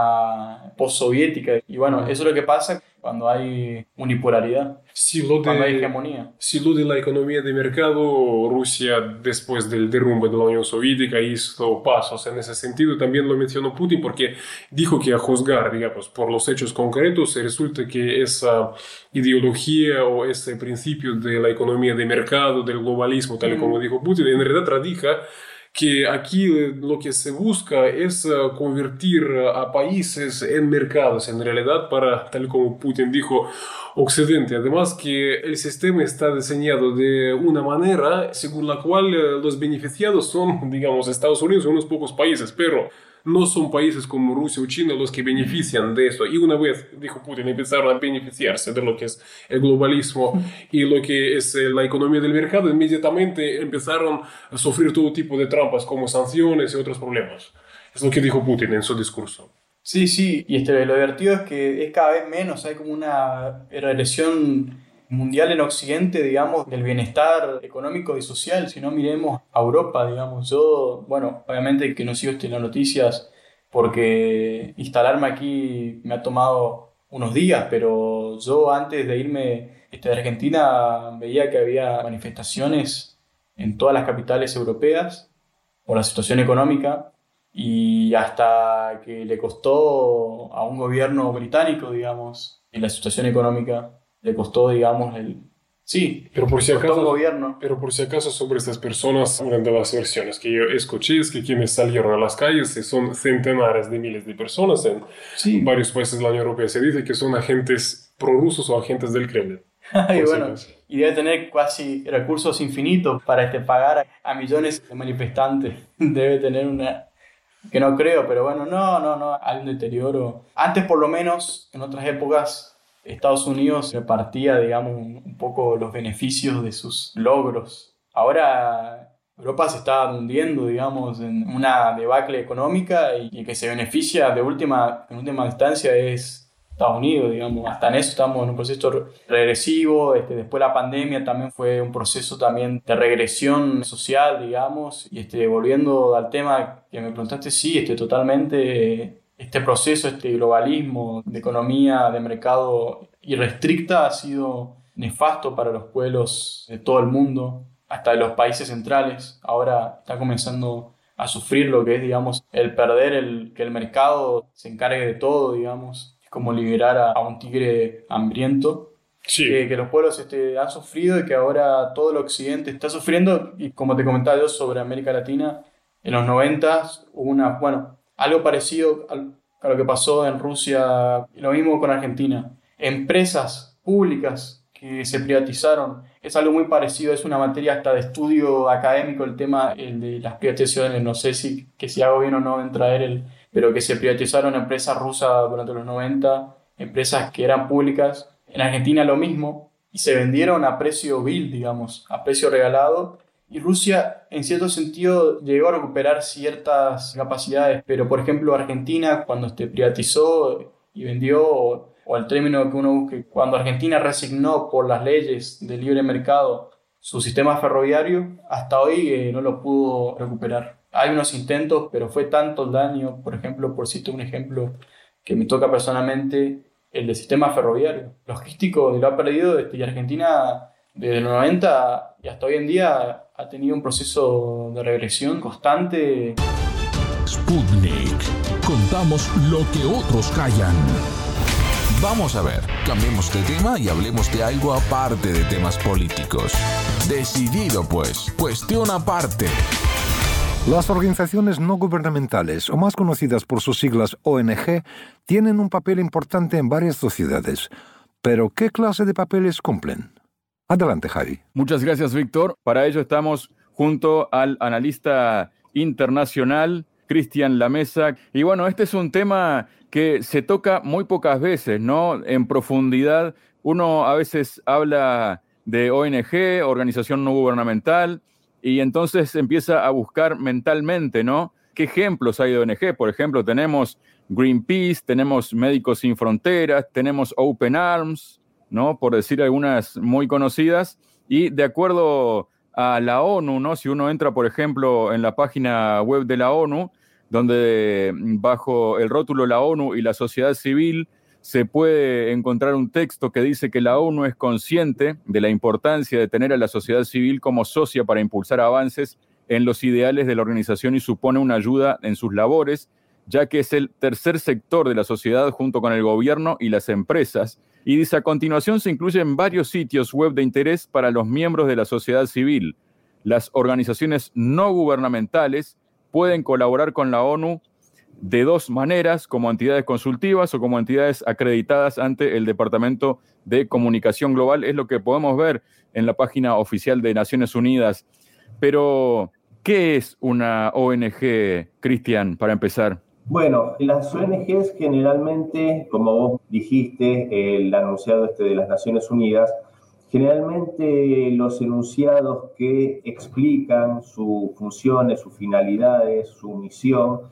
zona postsoviética. Y bueno, eso es lo que pasa cuando hay unipolaridad, sí, lo de, cuando hay hegemonía. Sí, lo de la economía de mercado, Rusia, después del derrumbe de la Unión Soviética, hizo pasos en ese sentido. También lo mencionó Putin porque dijo que a juzgar, digamos, por los hechos concretos, resulta que esa ideología o ese principio de la economía de mercado, del globalismo, tal y como dijo Putin, en realidad radica que aquí eh, lo que se busca es uh, convertir uh, a países en mercados, en realidad, para, tal como Putin dijo, Occidente. Además que el sistema está diseñado de una manera según la cual uh, los beneficiados son, digamos, Estados Unidos y unos pocos países, pero no son países como Rusia o China los que benefician de eso. Y una vez, dijo Putin, empezaron a beneficiarse de lo que es el globalismo y lo que es eh, la economía del mercado, inmediatamente empezaron a sufrir todo tipo de trampas como sanciones y otros problemas. Es lo que dijo Putin en su discurso. Sí, sí, y este, lo divertido es que es cada vez menos, hay como una regresión mundial en Occidente, digamos, del bienestar económico y social. Si no, miremos a Europa, digamos. Yo, bueno, obviamente que no sigo este, las noticias porque instalarme aquí me ha tomado unos días, pero yo antes de irme este, de Argentina veía que había manifestaciones en todas las capitales europeas por la situación económica, y hasta que le costó a un gobierno británico, digamos, y la situación económica le costó, digamos, el... Sí, pero por si acaso, gobierno. Pero por si acaso sobre estas personas, una de las versiones que yo escuché es que quienes salieron a las calles son centenares de miles de personas en sí. varios países de la Unión Europea. Se dice que son agentes prorrusos o agentes del Kremlin. y bueno, y debe tener casi recursos infinitos para este, pagar a millones de manifestantes. Debe tener una... que no creo, pero bueno, no, no, no, hay un deterioro. Antes, por lo menos, en otras épocas, Estados Unidos repartía, digamos, un poco los beneficios de sus logros. Ahora Europa se está hundiendo, digamos, en una debacle económica, y el que se beneficia de última, en última instancia es Estados Unidos, digamos. Hasta en eso estamos en un proceso regresivo. Este, después la pandemia también fue un proceso también de regresión social, digamos. Y este, volviendo al tema que me preguntaste, sí, este, totalmente... Este proceso, este globalismo de economía, de mercado irrestricta ha sido nefasto para los pueblos de todo el mundo, hasta de los países centrales. Ahora está comenzando a sufrir lo que es, digamos, el perder, el, que el mercado se encargue de todo, digamos. Es como liberar a, a un tigre hambriento. Sí. Que, que los pueblos este, han sufrido y que ahora todo el occidente está sufriendo. Y como te comentaba yo sobre América Latina, en los noventas hubo una... bueno, algo parecido a lo que pasó en Rusia, lo mismo con Argentina. Empresas públicas que se privatizaron, es algo muy parecido, es una materia hasta de estudio académico el tema el de las privatizaciones. No sé si, que si hago bien o no en traer el... pero que se privatizaron empresas rusas durante los noventa, empresas que eran públicas. En Argentina lo mismo, y se vendieron a precio vil, digamos, a precio regalado. Y Rusia, en cierto sentido, llegó a recuperar ciertas capacidades, pero, por ejemplo, Argentina, cuando se privatizó y vendió, o, o el término que uno busque, cuando Argentina resignó por las leyes del libre mercado su sistema ferroviario, hasta hoy eh, no lo pudo recuperar. Hay unos intentos, pero fue tanto el daño, por ejemplo, por citar un ejemplo que me toca personalmente, el del sistema ferroviario, logístico, lo ha perdido, y Argentina desde los noventa y hasta hoy en día ha tenido un proceso de regresión constante. Sputnik. Contamos lo que otros callan. Vamos a ver, cambiemos de tema y hablemos de algo aparte de temas políticos. Decidido pues, cuestión aparte. Las organizaciones no gubernamentales, o más conocidas por sus siglas O N G, tienen un papel importante en varias sociedades. Pero, ¿qué clase de papeles cumplen? Adelante, Javi. Muchas gracias, Víctor. Para ello estamos junto al analista internacional Cristian Lamesa. Y bueno, este es un tema que se toca muy pocas veces, ¿no? En profundidad. Uno a veces habla de O N G, organización no gubernamental, y entonces empieza a buscar mentalmente, ¿no? ¿Qué ejemplos hay de O N G? Por ejemplo, tenemos Greenpeace, tenemos Médicos Sin Fronteras, tenemos Open Arms, ¿no? Por decir algunas muy conocidas. Y de acuerdo a la ONU, ¿no? Si uno entra, por ejemplo, en la página web de la ONU, donde bajo el rótulo La ONU y la sociedad civil se puede encontrar un texto que dice que la ONU es consciente de la importancia de tener a la sociedad civil como socia para impulsar avances en los ideales de la organización y supone una ayuda en sus labores, ya que es el tercer sector de la sociedad junto con el gobierno y las empresas. Y dice, a continuación se incluyen varios sitios web de interés para los miembros de la sociedad civil. las organizaciones no gubernamentales pueden colaborar con la ONU de dos maneras, como entidades consultivas o como entidades acreditadas ante el Departamento de Comunicación Global. Es lo que podemos ver en la página oficial de Naciones Unidas. Pero, ¿qué es una O N G, Cristian, para empezar? Bueno, las O N Ges generalmente, como vos dijiste, el anunciado este de las Naciones Unidas, generalmente los enunciados que explican sus funciones, sus finalidades, su misión,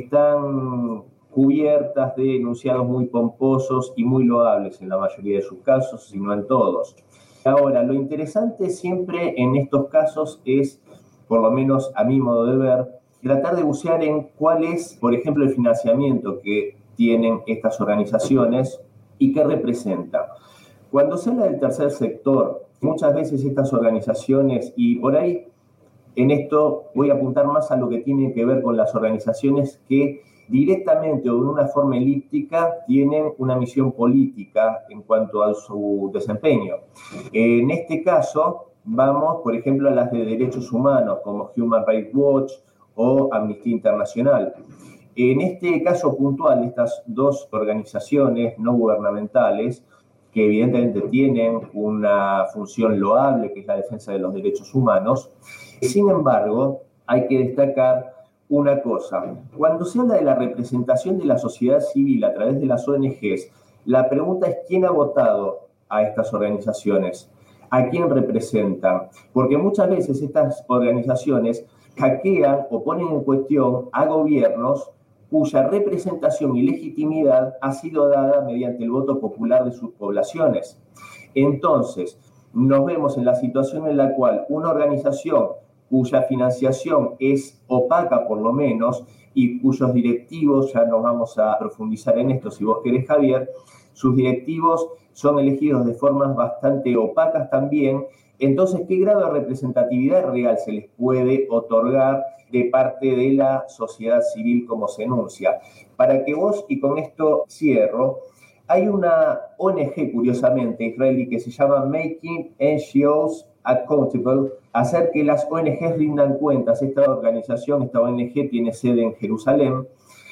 están cubiertas de enunciados muy pomposos y muy loables en la mayoría de sus casos, si no en todos. Ahora, lo interesante siempre en estos casos es, por lo menos a mi modo de ver, tratar de bucear en cuál es, por ejemplo, el financiamiento que tienen estas organizaciones y qué representa. Cuando se habla del tercer sector, muchas veces estas organizaciones, y por ahí en esto voy a apuntar más a lo que tiene que ver con las organizaciones que directamente o de una forma elíptica tienen una misión política en cuanto a su desempeño. En este caso, vamos, por ejemplo, a las de derechos humanos, como Human Rights Watch o Amnistía Internacional. En este caso puntual, estas dos organizaciones no gubernamentales, que evidentemente tienen una función loable, que es la defensa de los derechos humanos. Sin embargo, hay que destacar una cosa. Cuando se habla de la representación de la sociedad civil a través de las O N Ges, la pregunta es quién ha votado a estas organizaciones, a quién representan, porque muchas veces estas organizaciones hackean o ponen en cuestión a gobiernos cuya representación y legitimidad ha sido dada mediante el voto popular de sus poblaciones. Entonces, nos vemos en la situación en la cual una organización cuya financiación es opaca por lo menos y cuyos directivos, ya nos vamos a profundizar en esto si vos querés, Javier, sus directivos son elegidos de formas bastante opacas también. Entonces, ¿qué grado de representatividad real se les puede otorgar de parte de la sociedad civil como se enuncia? Para que vos, y con esto cierro, hay una O N G, curiosamente, israelí, que se llama Making N G Os Accountable, hacer que las O N Ges rindan cuentas. Esta organización, esta O N G, tiene sede en Jerusalén.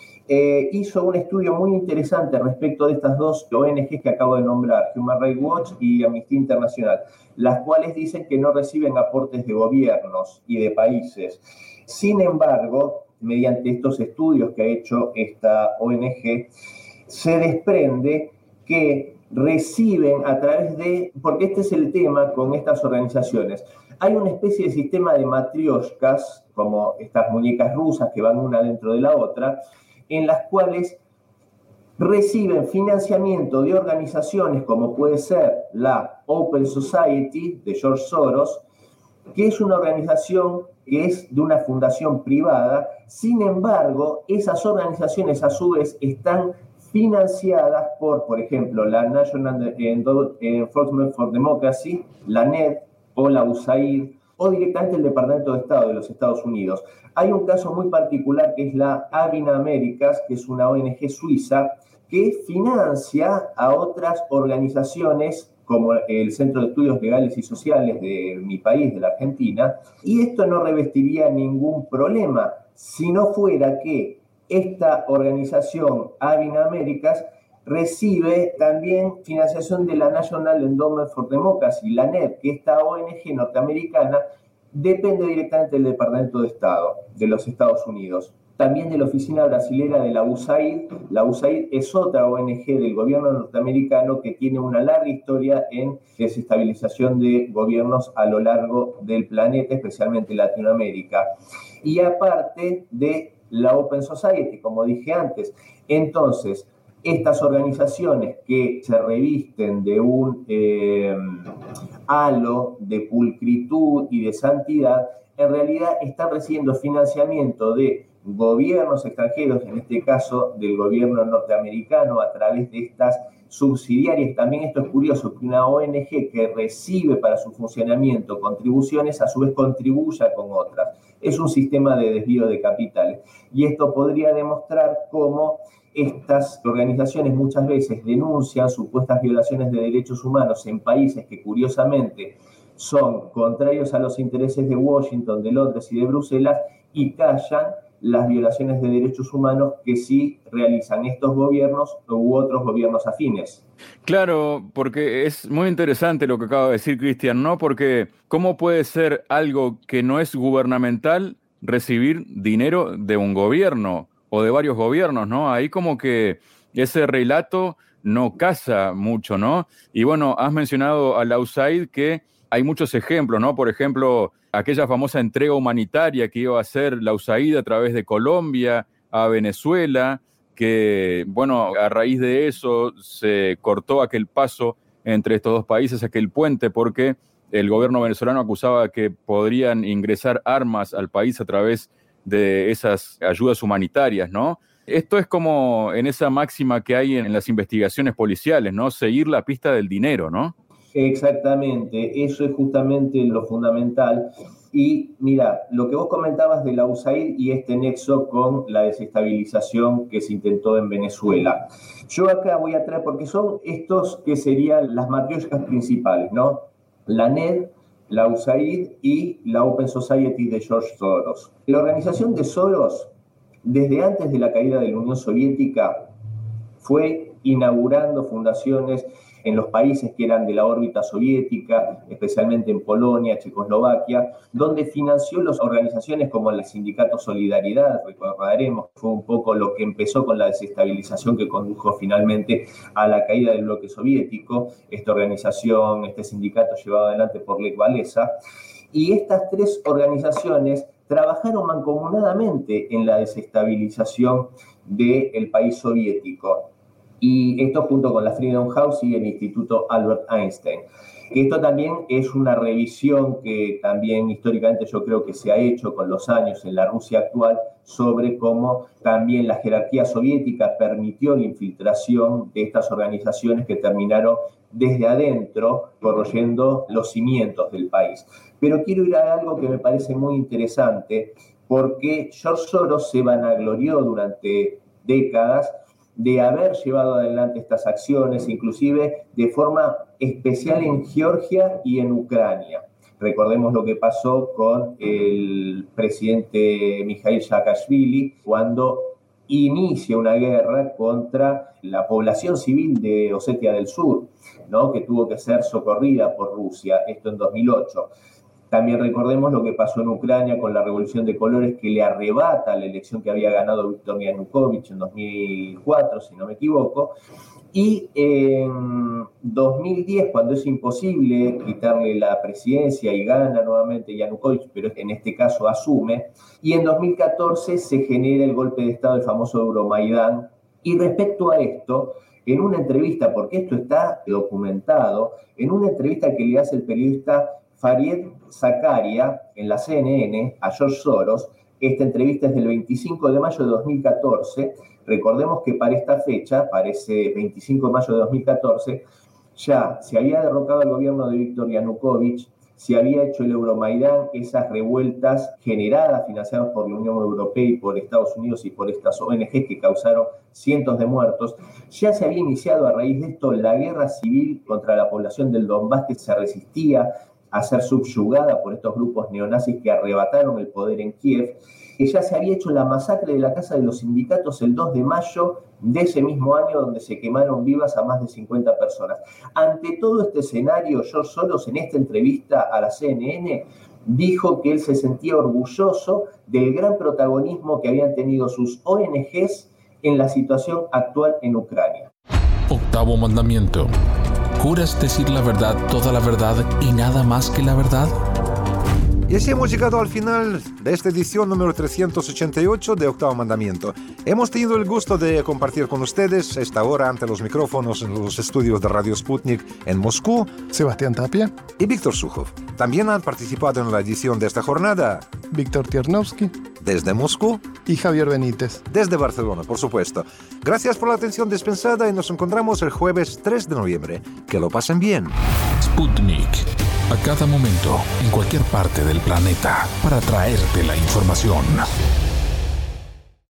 Eh, hizo un estudio muy interesante respecto de estas dos O N Ges que acabo de nombrar, Human Rights Watch y Amnistía Internacional, las cuales dicen que no reciben aportes de gobiernos y de países. Sin embargo, mediante estos estudios que ha hecho esta O N G, se desprende que reciben a través de, porque este es el tema con estas organizaciones, hay una especie de sistema de matrioshkas, como estas muñecas rusas que van una dentro de la otra, en las cuales reciben financiamiento de organizaciones como puede ser la Open Society de George Soros, que es una organización que es de una fundación privada. Sin embargo, esas organizaciones a su vez están financiadas por, por ejemplo, la National Enforcement for Democracy, la N E D o la U S A I D, o directamente el Departamento de Estado de los Estados Unidos. Hay un caso muy particular que es la Avina Americas, que es una O N G suiza que financia a otras organizaciones como el Centro de Estudios Legales y Sociales de mi país, de la Argentina, y esto no revestiría ningún problema si no fuera que esta organización Avina Americas recibe también financiación de la National Endowment for Democracy, la N E D, que esta O N G norteamericana depende directamente del Departamento de Estado de los Estados Unidos. También de la oficina brasilera de la U S A I D. La U S A I D es otra O N G del gobierno norteamericano que tiene una larga historia en desestabilización de gobiernos a lo largo del planeta, especialmente Latinoamérica. Y aparte de la Open Society, como dije antes. Entonces, estas organizaciones que se revisten de un eh, halo de pulcritud y de santidad, en realidad están recibiendo financiamiento de gobiernos extranjeros, en este caso del gobierno norteamericano, a través de estas subsidiarias. También esto es curioso, que una O N G que recibe para su funcionamiento contribuciones, a su vez contribuya con otras. Es un sistema de desvío de capitales. Y esto podría demostrar cómo estas organizaciones muchas veces denuncian supuestas violaciones de derechos humanos en países que curiosamente son contrarios a los intereses de Washington, de Londres y de Bruselas y callan las violaciones de derechos humanos que sí realizan estos gobiernos u otros gobiernos afines. Claro, porque es muy interesante lo que acaba de decir Cristian, ¿no? Porque ¿cómo puede ser algo que no es gubernamental recibir dinero de un gobierno o de varios gobiernos, ¿no? Ahí como que ese relato no casa mucho, ¿no? Y bueno, has mencionado a la U S A I D, que hay muchos ejemplos, ¿no? Por ejemplo, aquella famosa entrega humanitaria que iba a hacer la U S A I D a través de Colombia a Venezuela, que, bueno, a raíz de eso se cortó aquel paso entre estos dos países, aquel puente, porque el gobierno venezolano acusaba que podrían ingresar armas al país a través de esas ayudas humanitarias, ¿no? Esto es como en esa máxima que hay en las investigaciones policiales, ¿no? Seguir la pista del dinero, ¿no? Exactamente, eso es justamente lo fundamental. Y mira, lo que vos comentabas de la U S A I D y este nexo con la desestabilización que se intentó en Venezuela. Yo acá voy a traer, porque son estos que serían las matrioscas principales, ¿no? La N E D, la U S A I D y la Open Society de George Soros. La organización de Soros, desde antes de la caída de la Unión Soviética, fue inaugurando fundaciones en los países que eran de la órbita soviética, especialmente en Polonia, Checoslovaquia, donde financió las organizaciones como el Sindicato Solidaridad, recordaremos, fue un poco lo que empezó con la desestabilización que condujo finalmente a la caída del bloque soviético, esta organización, este sindicato llevado adelante por Lech Walesa, y estas tres organizaciones trabajaron mancomunadamente en la desestabilización del país soviético. Y esto junto con la Freedom House y el Instituto Albert Einstein. Esto también es una revisión que también históricamente yo creo que se ha hecho con los años en la Rusia actual sobre cómo también la jerarquía soviética permitió la infiltración de estas organizaciones que terminaron desde adentro corroyendo los cimientos del país. Pero quiero ir a algo que me parece muy interesante, porque George Soros se vanaglorió durante décadas de haber llevado adelante estas acciones, inclusive de forma especial en Georgia y en Ucrania. Recordemos lo que pasó con el presidente Mikhail Saakashvili cuando inicia una guerra contra la población civil de Osetia del Sur, ¿no? Que tuvo que ser socorrida por Rusia, esto en dos mil ocho. También recordemos lo que pasó en Ucrania con la Revolución de Colores, que le arrebata la elección que había ganado Viktor Yanukovych en dos mil cuatro, si no me equivoco. Y en dos mil diez, cuando es imposible quitarle la presidencia y gana nuevamente Yanukovych, pero en este caso asume. Y en dos mil catorce se genera el golpe de Estado, el famoso Euromaidán. Y respecto a esto, en una entrevista, porque esto está documentado, en una entrevista que le hace el periodista Fareed Zakaria en la C N N a George Soros, esta entrevista es del veinticinco de mayo de dos mil catorce, recordemos que para esta fecha, para ese veinticinco de mayo de dos mil catorce, ya se había derrocado el gobierno de Viktor Yanukovych, se había hecho el Euromaidán, esas revueltas generadas, financiadas por la Unión Europea y por Estados Unidos y por estas O N Ges que causaron cientos de muertos. Ya se había iniciado a raíz de esto la guerra civil contra la población del Donbass que se resistía a ser subyugada por estos grupos neonazis que arrebataron el poder en Kiev, que ya se había hecho la masacre de la Casa de los Sindicatos el dos de mayo de ese mismo año, donde se quemaron vivas a más de cincuenta personas. Ante todo este escenario, George Soros, en esta entrevista a la C N N, dijo que él se sentía orgulloso del gran protagonismo que habían tenido sus O N Ges en la situación actual en Ucrania. Octavo mandamiento. ¿Juras decir la verdad, toda la verdad y nada más que la verdad? Y así hemos llegado al final de esta edición número trescientos ochenta y ocho de Octavo Mandamiento. Hemos tenido el gusto de compartir con ustedes esta hora ante los micrófonos en los estudios de Radio Sputnik en Moscú, Sebastián Tapia y Víctor Sukhov. También han participado en la edición de esta jornada Víctor Tiernovsky desde Moscú y Javier Benítez desde Barcelona, por supuesto. Gracias por la atención dispensada y nos encontramos el jueves tres de noviembre. Que lo pasen bien. Sputnik. A cada momento, en cualquier parte del planeta, para traerte la información.